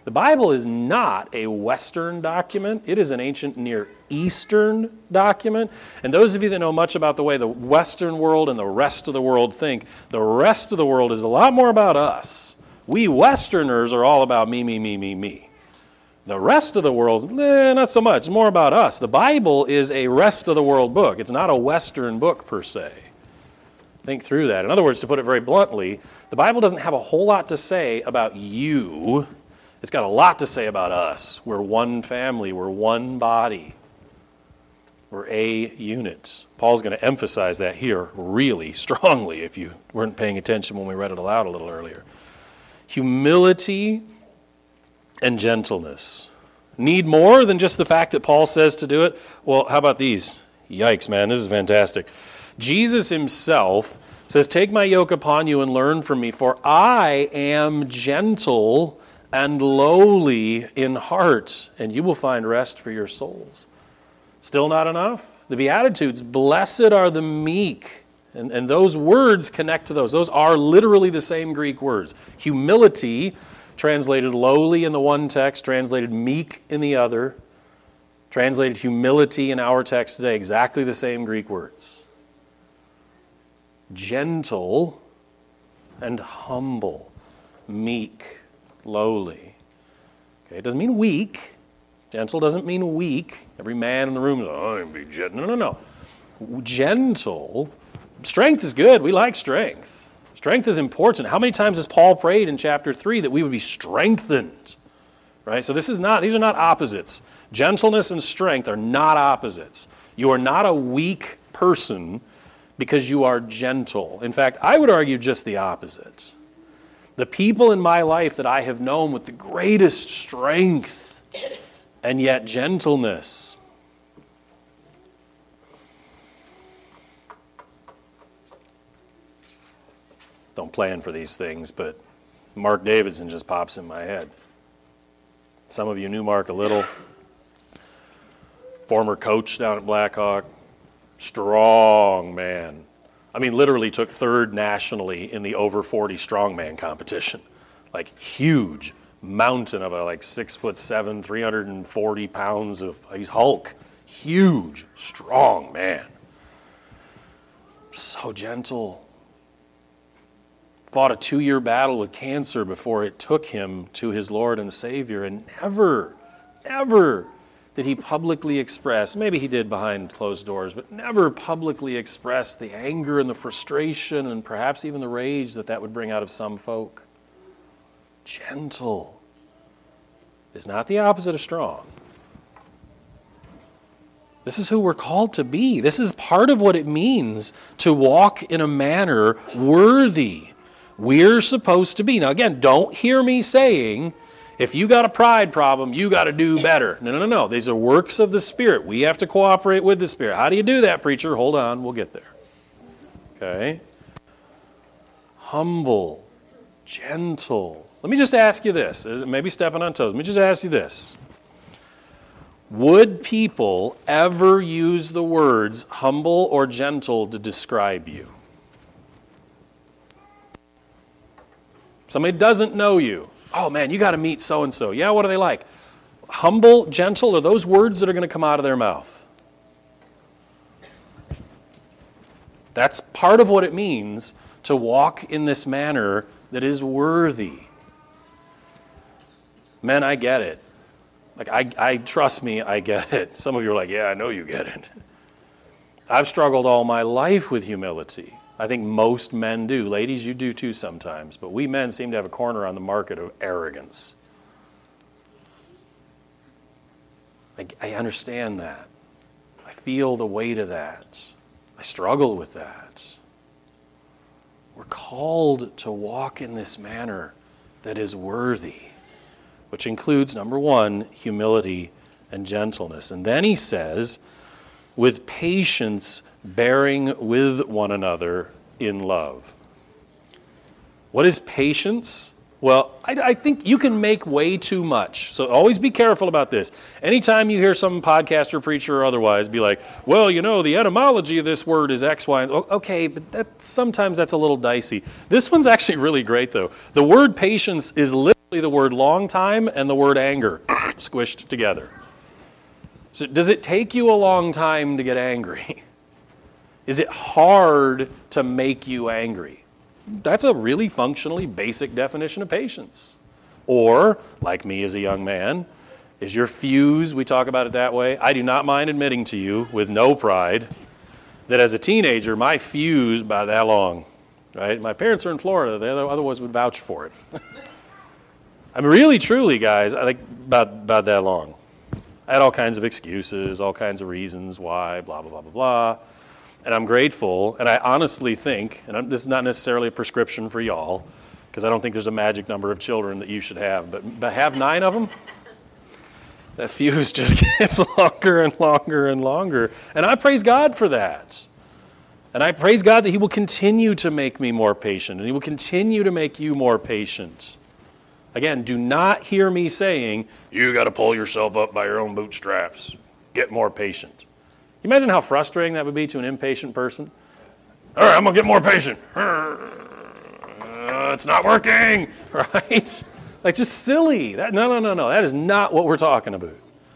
The Bible is not a Western document. It is an ancient Near Eastern document. And those of you that know much about the way the Western world and the rest of the world think, the rest of the world is a lot more about us. We Westerners are all about me, me, me, me, me. The rest of the world, eh, not so much. It's more about us. The Bible is a rest of the world book. It's not a Western book per se. Think through that. In other words, to put it very bluntly, the Bible doesn't have a whole lot to say about you. It's got a lot to say about us. We're one family. We're one body. We're a unit. Paul's going to emphasize that here really strongly if you weren't paying attention when we read it aloud a little earlier. Humility and gentleness. Need more than just the fact that Paul says to do it? Well, how about these? Yikes, man, this is fantastic. Jesus himself says, "Take my yoke upon you and learn from me, for I am gentle and lowly in heart, and you will find rest for your souls." Still not enough? The Beatitudes, blessed are the meek. And, and those words connect to those. Those are literally the same Greek words. Humility, translated lowly in the one text, translated meek in the other, translated humility in our text today, exactly the same Greek words. Gentle and humble, meek, lowly. Okay, it doesn't mean weak. Gentle doesn't mean weak. Every man in the room is, oh, I'm be gentle. No, no, no. Gentle. Strength is good. We like strength. Strength is important. How many times has Paul prayed in chapter three that we would be strengthened? Right? So this is not, these are not opposites. Gentleness and strength are not opposites. You are not a weak person because you are gentle. In fact, I would argue just the opposite. The people in my life that I have known with the greatest strength and yet gentleness. Don't plan for these things, but Mark Davidson just pops in my head. Some of you knew Mark a little. Former coach down at Blackhawk. Strong man. I mean, literally took third nationally in the over forty strongman competition. Like huge mountain of a like six foot seven, three hundred forty pounds of, he's Hulk. Huge, strong man. So gentle. Fought a two-year battle with cancer before it took him to his Lord and Savior, and never, never did he publicly express, maybe he did behind closed doors, but never publicly express the anger and the frustration and perhaps even the rage that that would bring out of some folk. Gentle is not the opposite of strong. This is who we're called to be. This is part of what it means to walk in a manner worthy. We're supposed to be. Now again, don't hear me saying, if you got a pride problem, you got to do better. No, no, no, no. These are works of the Spirit. We have to cooperate with the Spirit. How do you do that, preacher? Hold on, we'll get there. Okay? Humble, gentle. Let me just ask you this. Maybe stepping on toes. Let me just ask you this. Would people ever use the words humble or gentle to describe you? Somebody doesn't know you. Oh man, you got to meet so-and-so. Yeah, what are they like? Humble, gentle, are those words that are going to come out of their mouth? That's part of what it means to walk in this manner that is worthy. Men, I get it. Like, I, I trust me, I get it. Some of you are like, yeah, I know you get it. I've struggled all my life with humility. I think most men do. Ladies, you do too sometimes. But we men seem to have a corner on the market of arrogance. I, I understand that. I feel the weight of that. I struggle with that. We're called to walk in this manner that is worthy, which includes, number one, humility and gentleness. And then he says, with patience, bearing with one another in love. What is patience? Well, I, I think you can make way too much. So always be careful about this. Anytime you hear some podcaster, preacher, or otherwise be like, well, you know, the etymology of this word is X, Y, and okay, but that, sometimes that's a little dicey. This one's actually really great, though. The word patience is literally the word long time and the word anger squished together. So does it take you a long time to get angry? Is it hard to make you angry? That's a really functionally basic definition of patience. Or, like me as a young man, is your fuse, we talk about it that way. I do not mind admitting to you with no pride that as a teenager, my fuse about that long, right? My parents are in Florida. They otherwise would vouch for it. I mean, really, truly, guys, I think about, about that long. I had all kinds of excuses, all kinds of reasons why, blah, blah, blah, blah, blah. And I'm grateful, and I honestly think, and I'm, this is not necessarily a prescription for y'all, because I don't think there's a magic number of children that you should have, but, but have nine of them, that fuse just gets longer and longer and longer. And I praise God for that. And I praise God that he will continue to make me more patient, and he will continue to make you more patient. Again, do not hear me saying, you got to pull yourself up by your own bootstraps. Get more patient. You imagine how frustrating that would be to an impatient person? All right, I'm going to get more patient. Uh, it's not working, right? Like, just silly. That, no, no, no, no. That is not what we're talking about.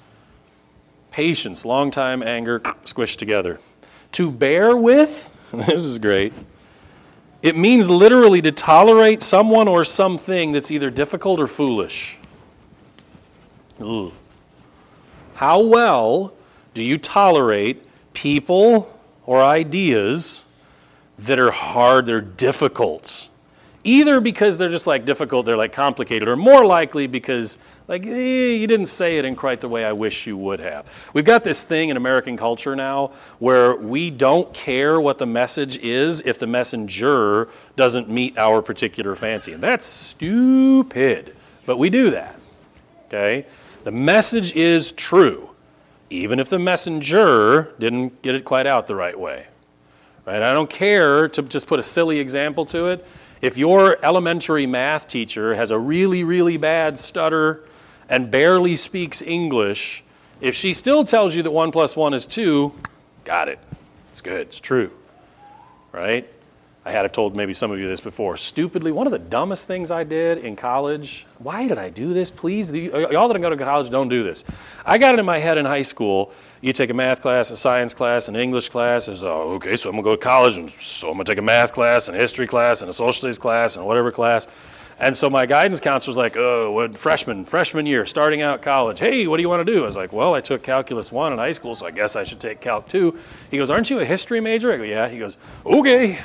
Patience, long time, anger, squished together. To bear with, this is great. It means literally to tolerate someone or something that's either difficult or foolish. Ooh. How well do you tolerate people or ideas that are hard, they're difficult? Either because they're just like difficult, they're like complicated, or more likely because like eh, you didn't say it in quite the way I wish you would have. We've got this thing in American culture now where we don't care what the message is if the messenger doesn't meet our particular fancy. And that's stupid, but we do that, okay? The message is true, even if the messenger didn't get it quite out the right way, right? I don't care to just put a silly example to it. If your elementary math teacher has a really, really bad stutter and barely speaks English, if she still tells you that one plus one is two, got it. It's good. It's true. Right? I had told maybe some of you this before. Stupidly, one of the dumbest things I did in college, why did I do this? Please, y'all that go to college, don't do this. I got it in my head in high school, you take a math class, a science class, an English class, and so, okay, so I'm going to go to college, and so I'm going to take a math class, and a history class, and a social studies class, and whatever class. And so my guidance counselor was like, oh, what, freshman, freshman year, starting out college. Hey, what do you want to do? I was like, well, I took Calculus one in high school, so I guess I should take Calc two. He goes, aren't you a history major? I go, yeah. He goes, okay.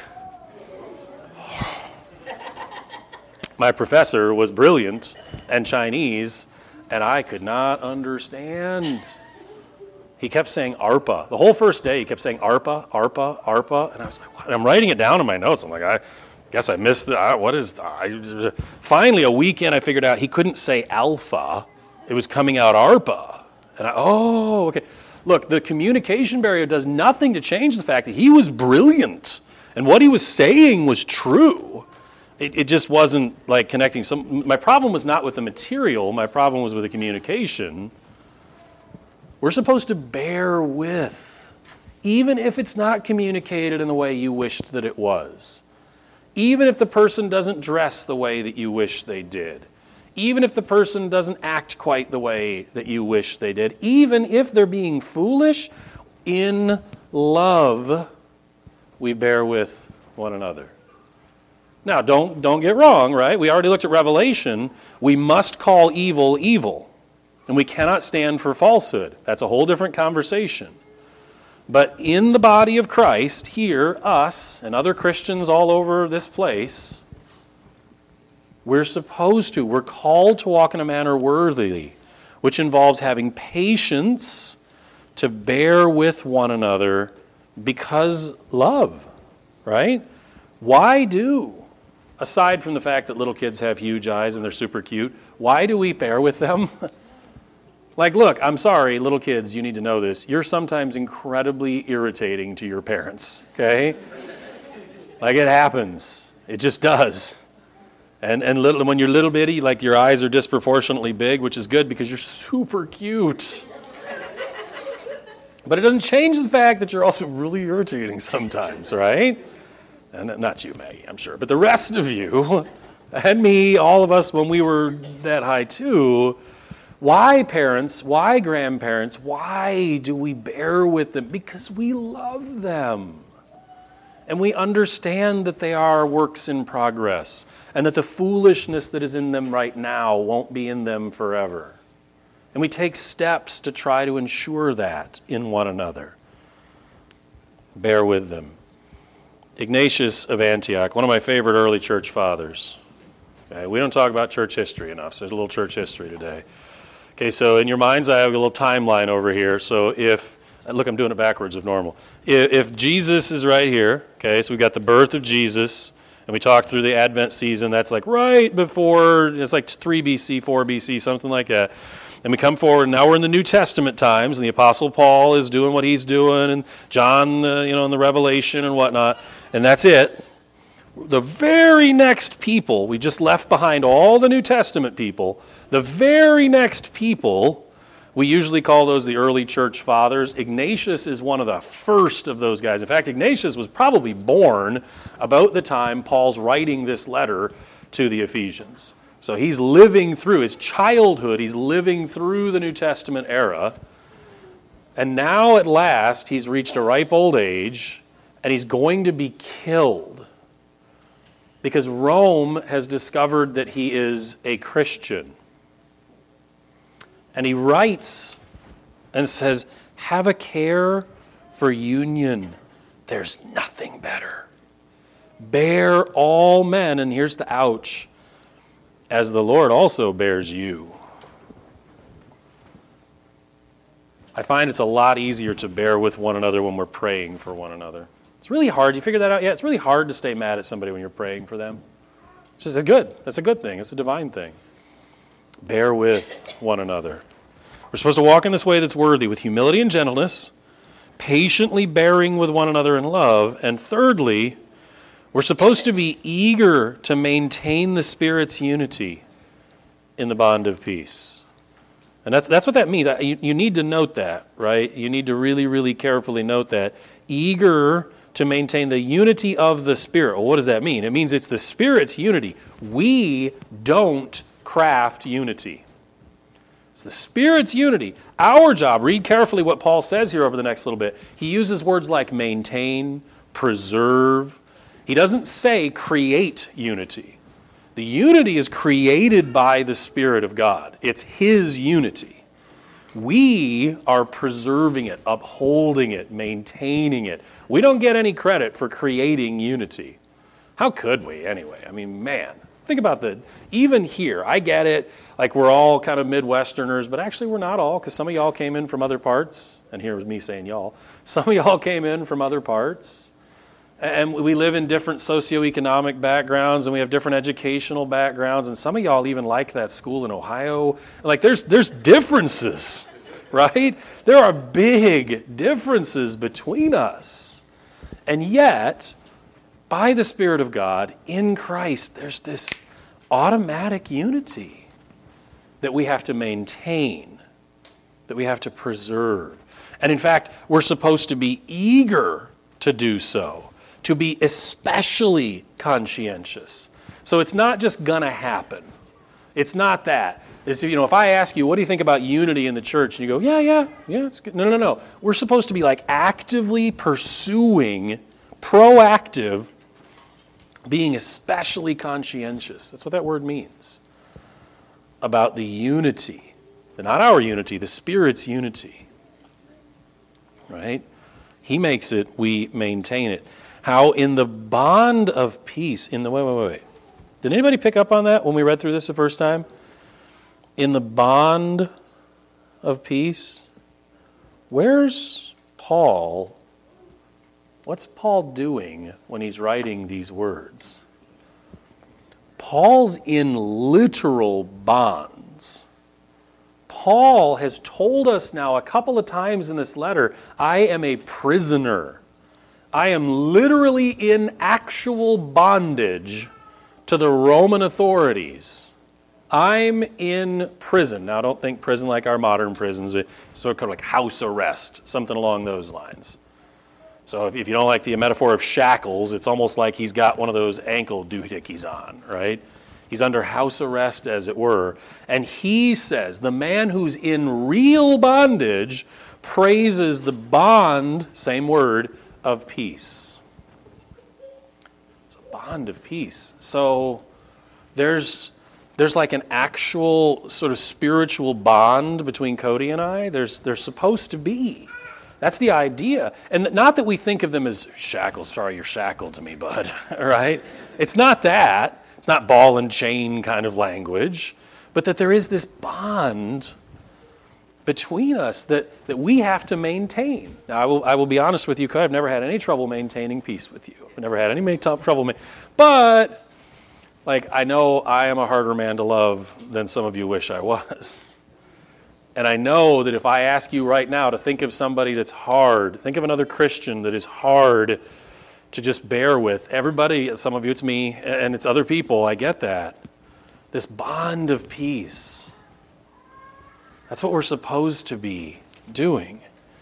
My professor was brilliant and Chinese, and I could not understand. He kept saying ARPA. The whole first day, he kept saying ARPA, ARPA, ARPA, and I was like, what? And I'm writing it down in my notes. I'm like, I guess I missed the, I, what is, I, finally a weekend I figured out he couldn't say alpha. It was coming out ARPA. And I, oh, okay. Look, the communication barrier does nothing to change the fact that he was brilliant, and what he was saying was true. It, it just wasn't like connecting. Some, my problem was not with the material. My problem was with the communication. We're supposed to bear with, even if it's not communicated in the way you wished that it was. Even if the person doesn't dress the way that you wish they did. Even if the person doesn't act quite the way that you wish they did. Even if they're being foolish, in love, we bear with one another. Now, don't, don't get wrong, right? We already looked at Revelation. We must call evil, evil. And we cannot stand for falsehood. That's a whole different conversation. But in the body of Christ, here, us, and other Christians all over this place, we're supposed to, we're called to walk in a manner worthy, which involves having patience to bear with one another because love, right? Why do? Aside from the fact that little kids have huge eyes and they're super cute, why do we bear with them? Like, look, I'm sorry, little kids, you need to know this. You're sometimes incredibly irritating to your parents, okay? Like, it happens. It just does. And and little, when you're little bitty, like your eyes are disproportionately big, which is good because you're super cute. But it doesn't change the fact that you're also really irritating sometimes, right? And not you, Maggie, I'm sure. But the rest of you, and me, all of us when we were that high too. Why, parents? Why, grandparents? Why do we bear with them? Because we love them. And we understand that they are works in progress, and that the foolishness that is in them right now won't be in them forever. And we take steps to try to ensure that in one another. Bear with them. Ignatius of Antioch, one of my favorite early church fathers. Okay, we don't talk about church history enough, so there's a little church history today. Okay, so in your minds, I have a little timeline over here. So if, look, I'm doing it backwards of normal. If, if Jesus is right here, okay, so we've got the birth of Jesus, and we talked through the Advent season. That's like right before, it's like three B C, four B C, something like that. And we come forward, and now we're in the New Testament times, and the Apostle Paul is doing what he's doing, and John, uh, you know, in the Revelation and whatnot, and that's it. The very next people, we just left behind all the New Testament people, the very next people, we usually call those the early church fathers. Ignatius is one of the first of those guys. In fact, Ignatius was probably born about the time Paul's writing this letter to the Ephesians. So he's living through his childhood, he's living through the New Testament era, and now at last he's reached a ripe old age, and he's going to be killed because Rome has discovered that he is a Christian. And he writes and says, have a care for union. There's nothing better. Bear all men, and here's the ouch, as the Lord also bears you. I find it's a lot easier to bear with one another when we're praying for one another. It's really hard. You figure that out? Yeah, it's really hard to stay mad at somebody when you're praying for them. It's just it's good. That's a good thing. It's a divine thing. Bear with one another. We're supposed to walk in this way that's worthy, with humility and gentleness, patiently bearing with one another in love, and thirdly, we're supposed to be eager to maintain the Spirit's unity in the bond of peace. And that's that's what that means. You, you need to note that, right? You need to really, really carefully note that. Eager to maintain the unity of the Spirit. Well, what does that mean? It means it's the Spirit's unity. We don't craft unity. It's the Spirit's unity. Our job, read carefully what Paul says here over the next little bit. He uses words like maintain, preserve. He doesn't say create unity. The unity is created by the Spirit of God. It's His unity. We are preserving it, upholding it, maintaining it. We don't get any credit for creating unity. How could we anyway? I mean, man, think about the, even here, I get it, like we're all kind of Midwesterners, but actually we're not all, because some of y'all came in from other parts, and here was me saying y'all. Some of y'all came in from other parts. And we live in different socioeconomic backgrounds, and we have different educational backgrounds, and some of y'all even like that school in Ohio. Like, there's there's differences, right? There are big differences between us. And yet, by the Spirit of God, in Christ, there's this automatic unity that we have to maintain, that we have to preserve. And in fact, we're supposed to be eager to do so. To be especially conscientious. So it's not just going to happen. It's not that. It's, you know, if I ask you, what do you think about unity in the church? And you go, yeah, yeah, yeah, it's good. No, no, no. We're supposed to be like actively pursuing, proactive, being especially conscientious. That's what that word means. About the unity. Not our unity, the Spirit's unity. Right? He makes it, we maintain it. How in the bond of peace, in the, wait, wait, wait, wait. Did anybody pick up on that when we read through this the first time? In the bond of peace? Where's Paul? What's Paul doing when he's writing these words? Paul's in literal bonds. Paul has told us now a couple of times in this letter, I am a prisoner. I am literally in actual bondage to the Roman authorities. I'm in prison. Now, don't think prison like our modern prisons. It's sort of like house arrest, something along those lines. So if, if you don't like the metaphor of shackles, it's almost like he's got one of those ankle doohickeys on, right? He's under house arrest, as it were. And he says, the man who's in real bondage praises the bond, same word, of peace. It's a bond of peace. So there's there's like an actual sort of spiritual bond between Cody and I. There's there's supposed to be. That's the idea. And not that we think of them as shackles. Sorry, you're shackled to me, bud. All right? It's not that. It's not ball and chain kind of language. But that there is this bond between us that, that we have to maintain. Now, I will, I will be honest with you, because I've never had any trouble maintaining peace with you. I've never had any ma- trouble. Ma- but, like, I know I am a harder man to love than some of you wish I was. And I know that if I ask you right now to think of somebody that's hard, think of another Christian that is hard to just bear with. Everybody, some of you, it's me, and it's other people, I get that. This bond of peace. That's what we're supposed to be doing.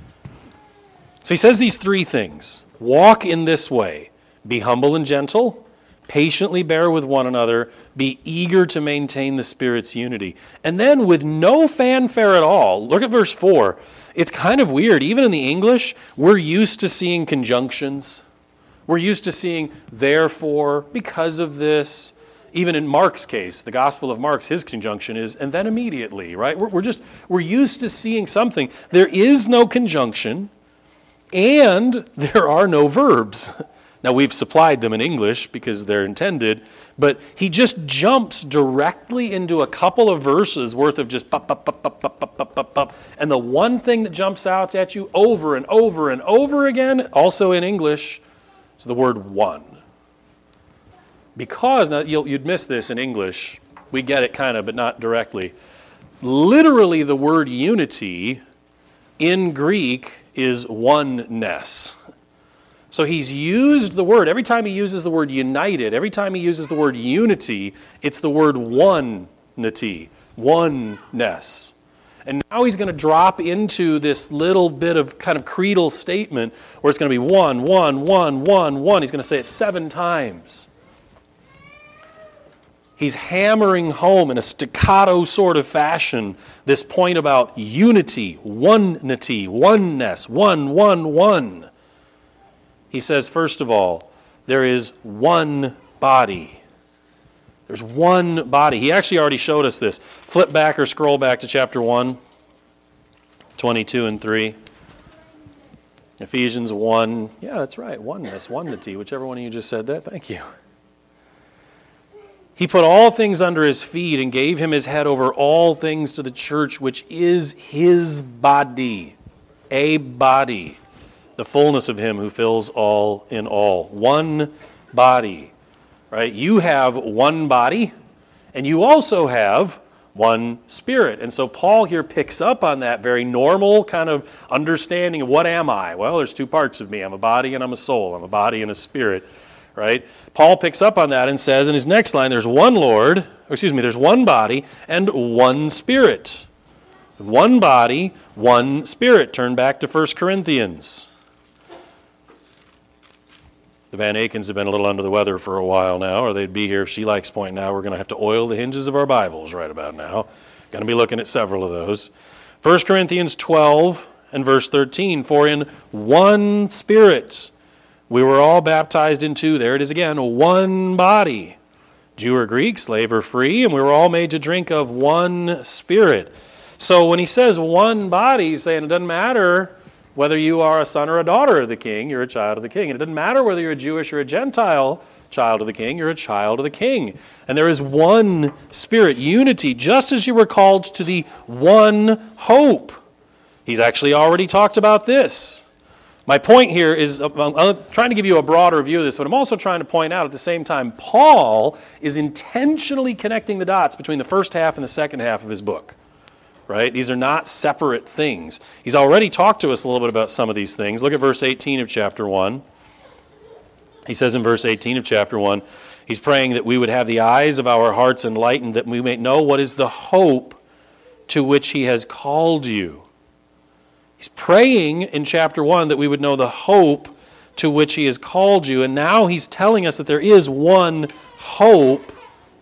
So he says these three things. Walk in this way. Be humble and gentle. Patiently bear with one another. Be eager to maintain the Spirit's unity. And then with no fanfare at all, look at verse four. It's kind of weird. Even in the English, we're used to seeing conjunctions. We're used to seeing therefore, because of this. Even in Mark's case, the Gospel of Mark's, his conjunction is, and then immediately, right? We're, we're just, we're used to seeing something. There is no conjunction, and there are no verbs. Now, we've supplied them in English because they're intended, but he just jumps directly into a couple of verses worth of just pop, pop, pop, pop, pop, pop, pop, pop, pop. And the one thing that jumps out at you over and over and over again, also in English, is the word one. Because, now you'll, you'd miss this in English, we get it kind of, but not directly. Literally, the word unity in Greek is oneness. So he's used the word, every time he uses the word united, every time he uses the word unity, it's the word onenity, oneness. And now he's going to drop into this little bit of kind of creedal statement where it's going to be one, one, one, one, one. He's going to say it seven times. He's hammering home in a staccato sort of fashion this point about unity, onenity, oneness, one, one, one. He says, first of all, there is one body. There's one body. He actually already showed us this. Flip back or scroll back to chapter one, twenty-two and three. Ephesians one. Yeah, that's right. Oneness, onenity. Whichever one of you just said that, thank you. He put all things under his feet and gave him his head over all things to the church, which is his body. A body. The fullness of him who fills all in all. One body. Right? You have one body, and you also have one spirit. And so Paul here picks up on that very normal kind of understanding of what am I? Well, there's two parts of me. I'm a body and I'm a soul. I'm a body and a spirit. Right? Paul picks up on that and says in his next line, there's one Lord, or excuse me, there's one body and one spirit. One body, one spirit. Turn back to First Corinthians. The Van Akens have been a little under the weather for a while now, or they'd be here if she likes pointing out. We're going to have to oil the hinges of our Bibles right about now. Going to be looking at several of those. First Corinthians twelve and verse thirteen, for in one spirit we were all baptized into, there it is again, one body. Jew or Greek, slave or free, and we were all made to drink of one spirit. So when he says one body, he's saying it doesn't matter whether you are a son or a daughter of the king, you're a child of the king. And it doesn't matter whether you're a Jewish or a Gentile child of the king, you're a child of the king. And there is one spirit, unity, just as you were called to the one hope. He's actually already talked about this. My point here is, I'm trying to give you a broader view of this, but I'm also trying to point out at the same time, Paul is intentionally connecting the dots between the first half and the second half of his book. Right? These are not separate things. He's already talked to us a little bit about some of these things. Look at verse eighteen of chapter one. He says in verse eighteen of chapter one, he's praying that we would have the eyes of our hearts enlightened, that we may know what is the hope to which he has called you. He's praying in chapter one that we would know the hope to which he has called you. And now he's telling us that there is one hope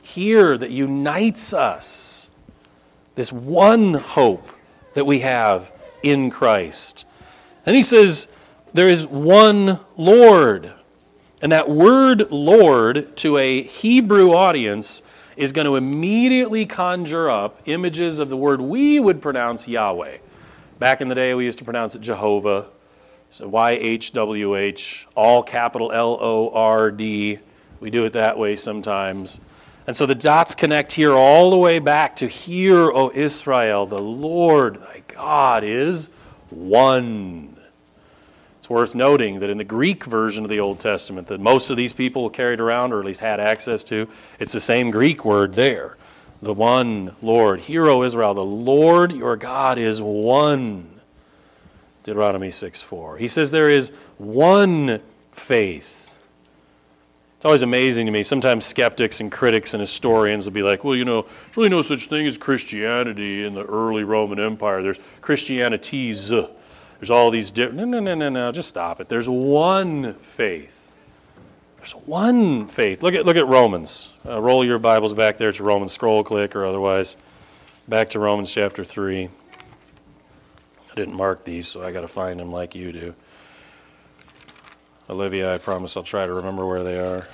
here that unites us. This one hope that we have in Christ. And he says there is one Lord. And that word Lord to a Hebrew audience is going to immediately conjure up images of the word we would pronounce Yahweh. Back in the day, we used to pronounce it Jehovah. So Y H W H, all capital L O R D. We do it that way sometimes. And so the dots connect here all the way back to hear, O Israel, the Lord thy God is one. It's worth noting that in the Greek version of the Old Testament that most of these people carried around, or at least had access to, it's the same Greek word there. The one Lord. Hear, O Israel, the Lord your God is one. Deuteronomy six four. He says there is one faith. It's always amazing to me. Sometimes skeptics and critics and historians will be like, well, you know, there's really no such thing as Christianity in the early Roman Empire. There's Christianities. There's all these different... No, no, no, no, no. Just stop it. There's one faith. There's one faith. Look at look at Romans. Uh, roll your Bibles back there to Romans. Scroll, click, or otherwise. Back to Romans chapter three. I didn't mark these, so I got to find them like you do. Olivia, I promise I'll try to remember where they are.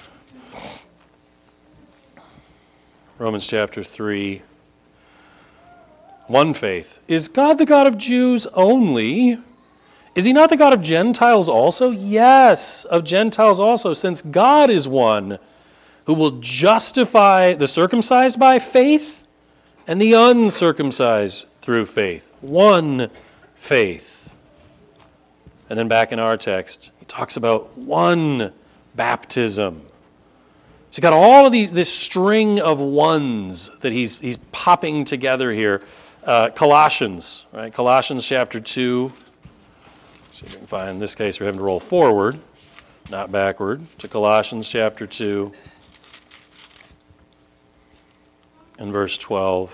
Romans chapter three. One faith. Is God the God of Jews only? Is he not the God of Gentiles also? Yes, of Gentiles also, since God is one who will justify the circumcised by faith and the uncircumcised through faith. One faith. And then back in our text, he talks about one baptism. So you've got all of these, this string of ones that he's he's popping together here. Uh, Colossians, right? Colossians chapter two. So you can find, in this case, we're having to roll forward, not backward, to Colossians chapter two and verse twelve.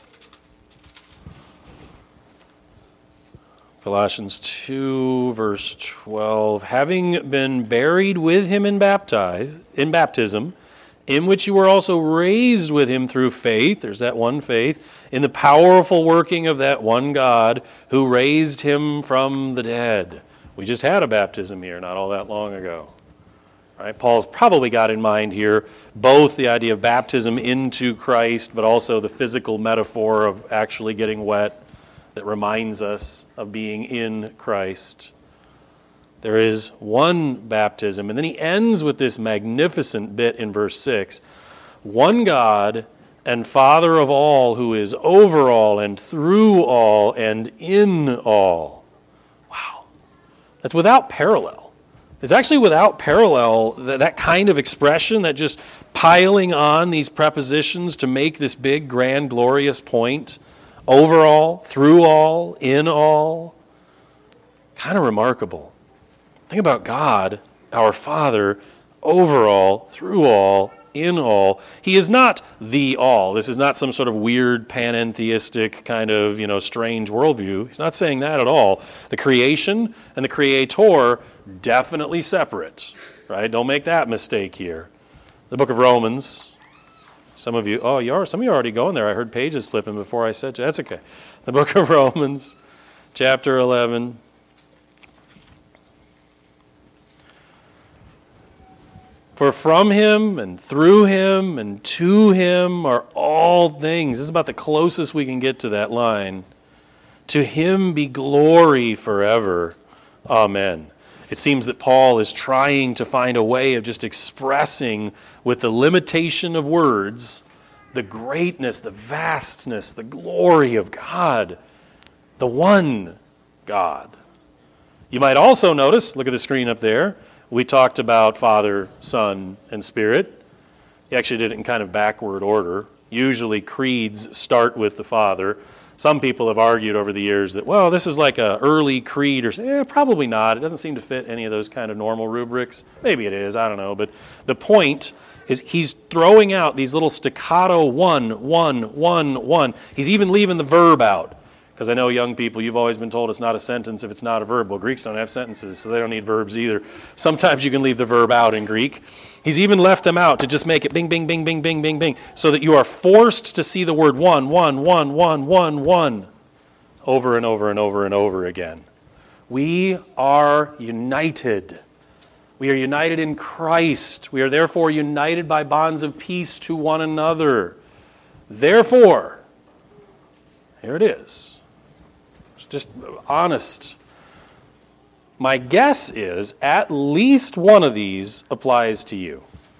Colossians two, verse twelve. Having been buried with him in baptize, in baptism, in which you were also raised with him through faith, there's that one faith, in the powerful working of that one God who raised him from the dead. We just had a baptism here not all that long ago. Right? Paul's probably got in mind here both the idea of baptism into Christ, but also the physical metaphor of actually getting wet that reminds us of being in Christ. There is one baptism. And then he ends with this magnificent bit in verse six. One God and Father of all, who is over all and through all and in all. Wow. That's without parallel. It's actually without parallel, that, that kind of expression, that just piling on these prepositions to make this big, grand, glorious point. Over all, through all, in all. Kind of remarkable. Think about God, our Father, over all, through all, in all. He is not the all. This is not some sort of weird panentheistic kind of, you know, strange worldview. He's not saying that at all. The creation and the creator, definitely separate, right? Don't make that mistake here. The book of Romans, some of you, oh, you are, some of you are already going there. I heard pages flipping before I said, that's okay. The book of Romans, chapter eleven. For from him and through him and to him are all things. This is about the closest we can get to that line. To him be glory forever. Amen. It seems that Paul is trying to find a way of just expressing with the limitation of words the greatness, the vastness, the glory of God. The one God. You might also notice, look at the screen up there, we talked about Father, Son, and Spirit. He actually did it in kind of backward order. Usually creeds start with the Father. Some people have argued over the years that, well, this is like an early creed, or eh, probably not. It doesn't seem to fit any of those kind of normal rubrics. Maybe it is, I don't know. But the point is he's throwing out these little staccato one, one, one, one. He's even leaving the verb out. Because I know young people, you've always been told it's not a sentence if it's not a verb. Well, Greeks don't have sentences, so they don't need verbs either. Sometimes you can leave the verb out in Greek. He's even left them out to just make it bing, bing, bing, bing, bing, bing, bing, so that you are forced to see the word one, one, one, one, one, one, over and over and over and over again. We are united. We are united in Christ. We are therefore united by bonds of peace to one another. Therefore, here it is. It's just honest. My guess is at least one of these applies to you.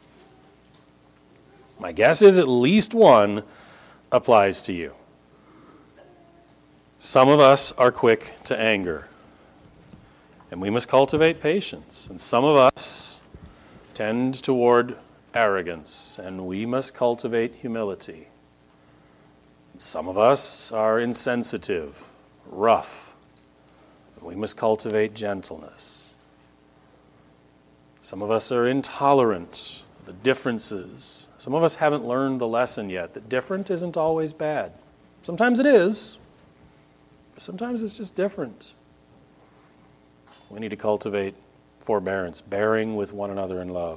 My guess is at least one applies to you. Some of us are quick to anger, and we must cultivate patience. And some of us tend toward arrogance, and we must cultivate humility. And some of us are insensitive, rough, and we must cultivate gentleness. Some of us are intolerant of the differences. Some of us haven't learned the lesson yet that different isn't always bad. Sometimes it is, but sometimes it's just different. We need to cultivate forbearance, bearing with one another in love.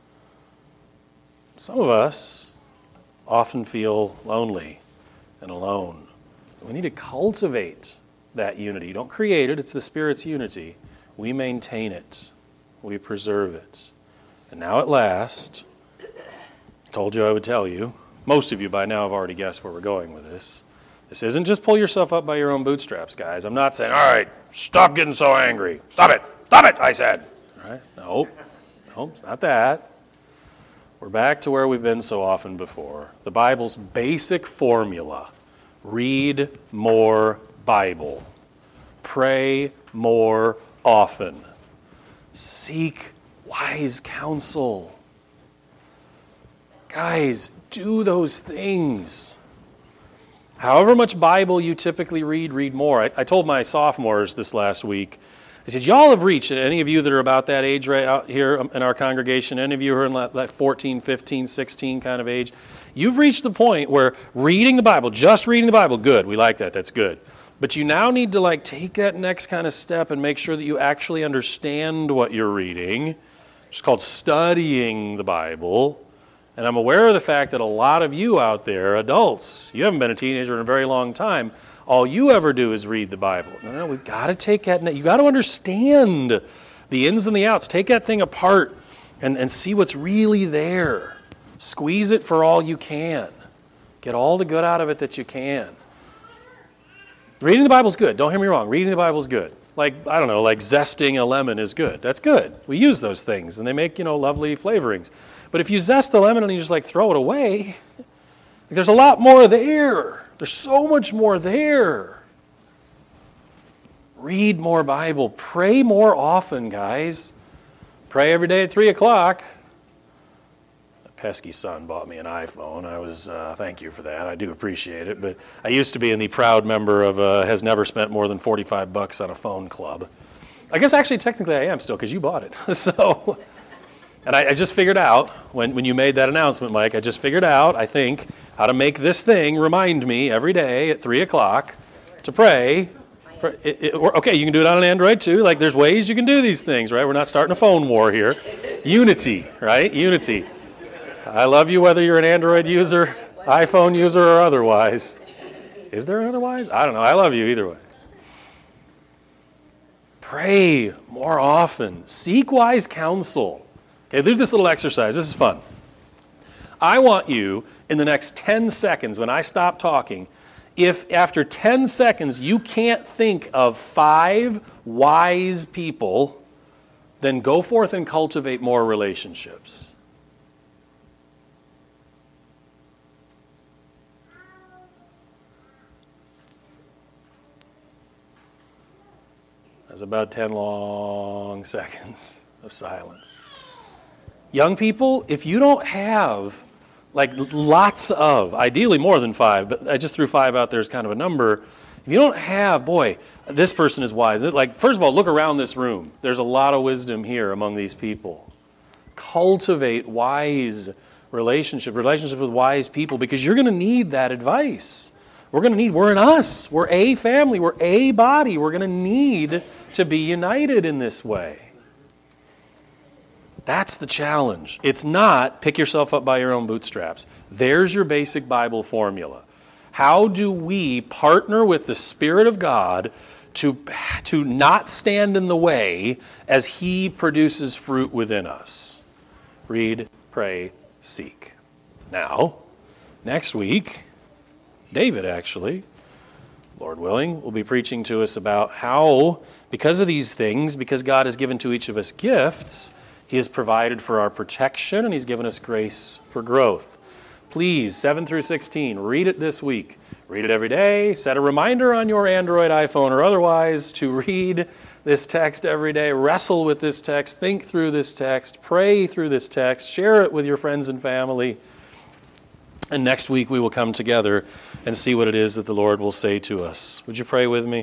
Some of us often feel lonely and alone. We need to cultivate that unity. Don't create it, it's the Spirit's unity. We maintain it. We preserve it. And now at last, I told you I would tell you, most of you by now have already guessed where we're going with this. This isn't just pull yourself up by your own bootstraps, guys. I'm not saying, all right, stop getting so angry. Stop it. Stop it, I said. All right? No, no, it's not that. We're back to where we've been so often before. The Bible's basic formula. Read more Bible. Pray more often. Seek wise counsel. Guys, do those things. However much Bible you typically read, read more. I, I told my sophomores this last week, I said, y'all have reached, any of you that are about that age right out here in our congregation, any of you who are in that fourteen, fifteen, sixteen kind of age, you've reached the point where reading the Bible, just reading the Bible, good, we like that, that's good. But you now need to like take that next kind of step and make sure that you actually understand what you're reading. It's called studying the Bible. And I'm aware of the fact that a lot of you out there, adults, you haven't been a teenager in a very long time. All you ever do is read the Bible. No, no, we've got to take that. You've got to understand the ins and the outs. Take that thing apart and, and see what's really there. Squeeze it for all you can. Get all the good out of it that you can. Reading the Bible's good. Don't hear me wrong. Reading the Bible's good. Like, I don't know, like zesting a lemon is good. That's good. We use those things, and they make, you know, lovely flavorings. But if you zest the lemon and you just like throw it away, there's a lot more there. There's so much more there. Read more Bible. Pray more often, guys. Pray every day at three o'clock. My pesky son bought me an iPhone. I was, uh, thank you for that. I do appreciate it. But I used to be in the proud member of uh, has never spent more than forty-five bucks on a phone club. I guess actually technically I am still because you bought it. So... And I, I just figured out, when, when you made that announcement, Mike, I just figured out, I think, how to make this thing remind me every day at three o'clock to pray. It, it, okay, you can do it on an Android too. Like, there's ways you can do these things, right? We're not starting a phone war here. Unity, right? Unity. I love you whether you're an Android user, iPhone user, or otherwise. Is there an otherwise? I don't know. I love you either way. Pray more often. Seek wise counsel. Okay, do this little exercise. This is fun. I want you, in the next ten seconds, when I stop talking, if after ten seconds you can't think of five wise people, then go forth and cultivate more relationships. That's about ten long seconds of silence. Young people, if you don't have like lots of, ideally more than five, but I just threw five out there as kind of a number. If you don't have, boy, this person is wise. Like, first of all, look around this room. There's a lot of wisdom here among these people. Cultivate wise relationships, relationships with wise people, because you're going to need that advice. We're going to need, we're in us. We're a family. We're a body. We're going to need to be united in this way. That's the challenge. It's not pick yourself up by your own bootstraps. There's your basic Bible formula. How do we partner with the Spirit of God to, to not stand in the way as He produces fruit within us? Read, pray, seek. Now, next week, David actually, Lord willing, will be preaching to us about how, because of these things, because God has given to each of us gifts, He has provided for our protection, and He's given us grace for growth. Please, seven through sixteen, read it this week. Read it every day. Set a reminder on your Android, iPhone, or otherwise to read this text every day. Wrestle with this text. Think through this text. Pray through this text. Share it with your friends and family. And next week we will come together and see what it is that the Lord will say to us. Would you pray with me?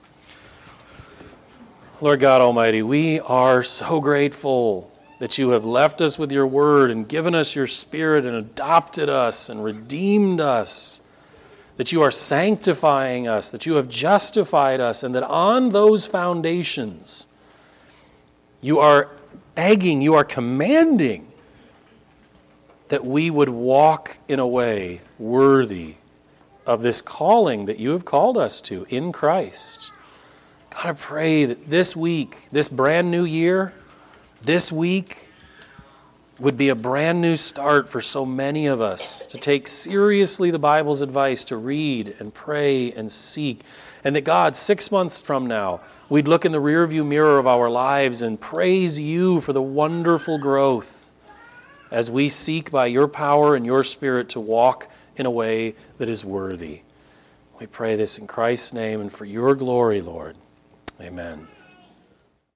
Lord God Almighty, we are so grateful that you have left us with your word and given us your Spirit and adopted us and redeemed us, that you are sanctifying us, that you have justified us, and that on those foundations you are begging, you are commanding that we would walk in a way worthy of this calling that you have called us to in Christ. God, I pray that this week, this brand new year, this week would be a brand new start for so many of us to take seriously the Bible's advice to read and pray and seek. And that God, six months from now, we'd look in the rearview mirror of our lives and praise you for the wonderful growth as we seek by your power and your Spirit to walk in a way that is worthy. We pray this in Christ's name and for your glory, Lord. Amen.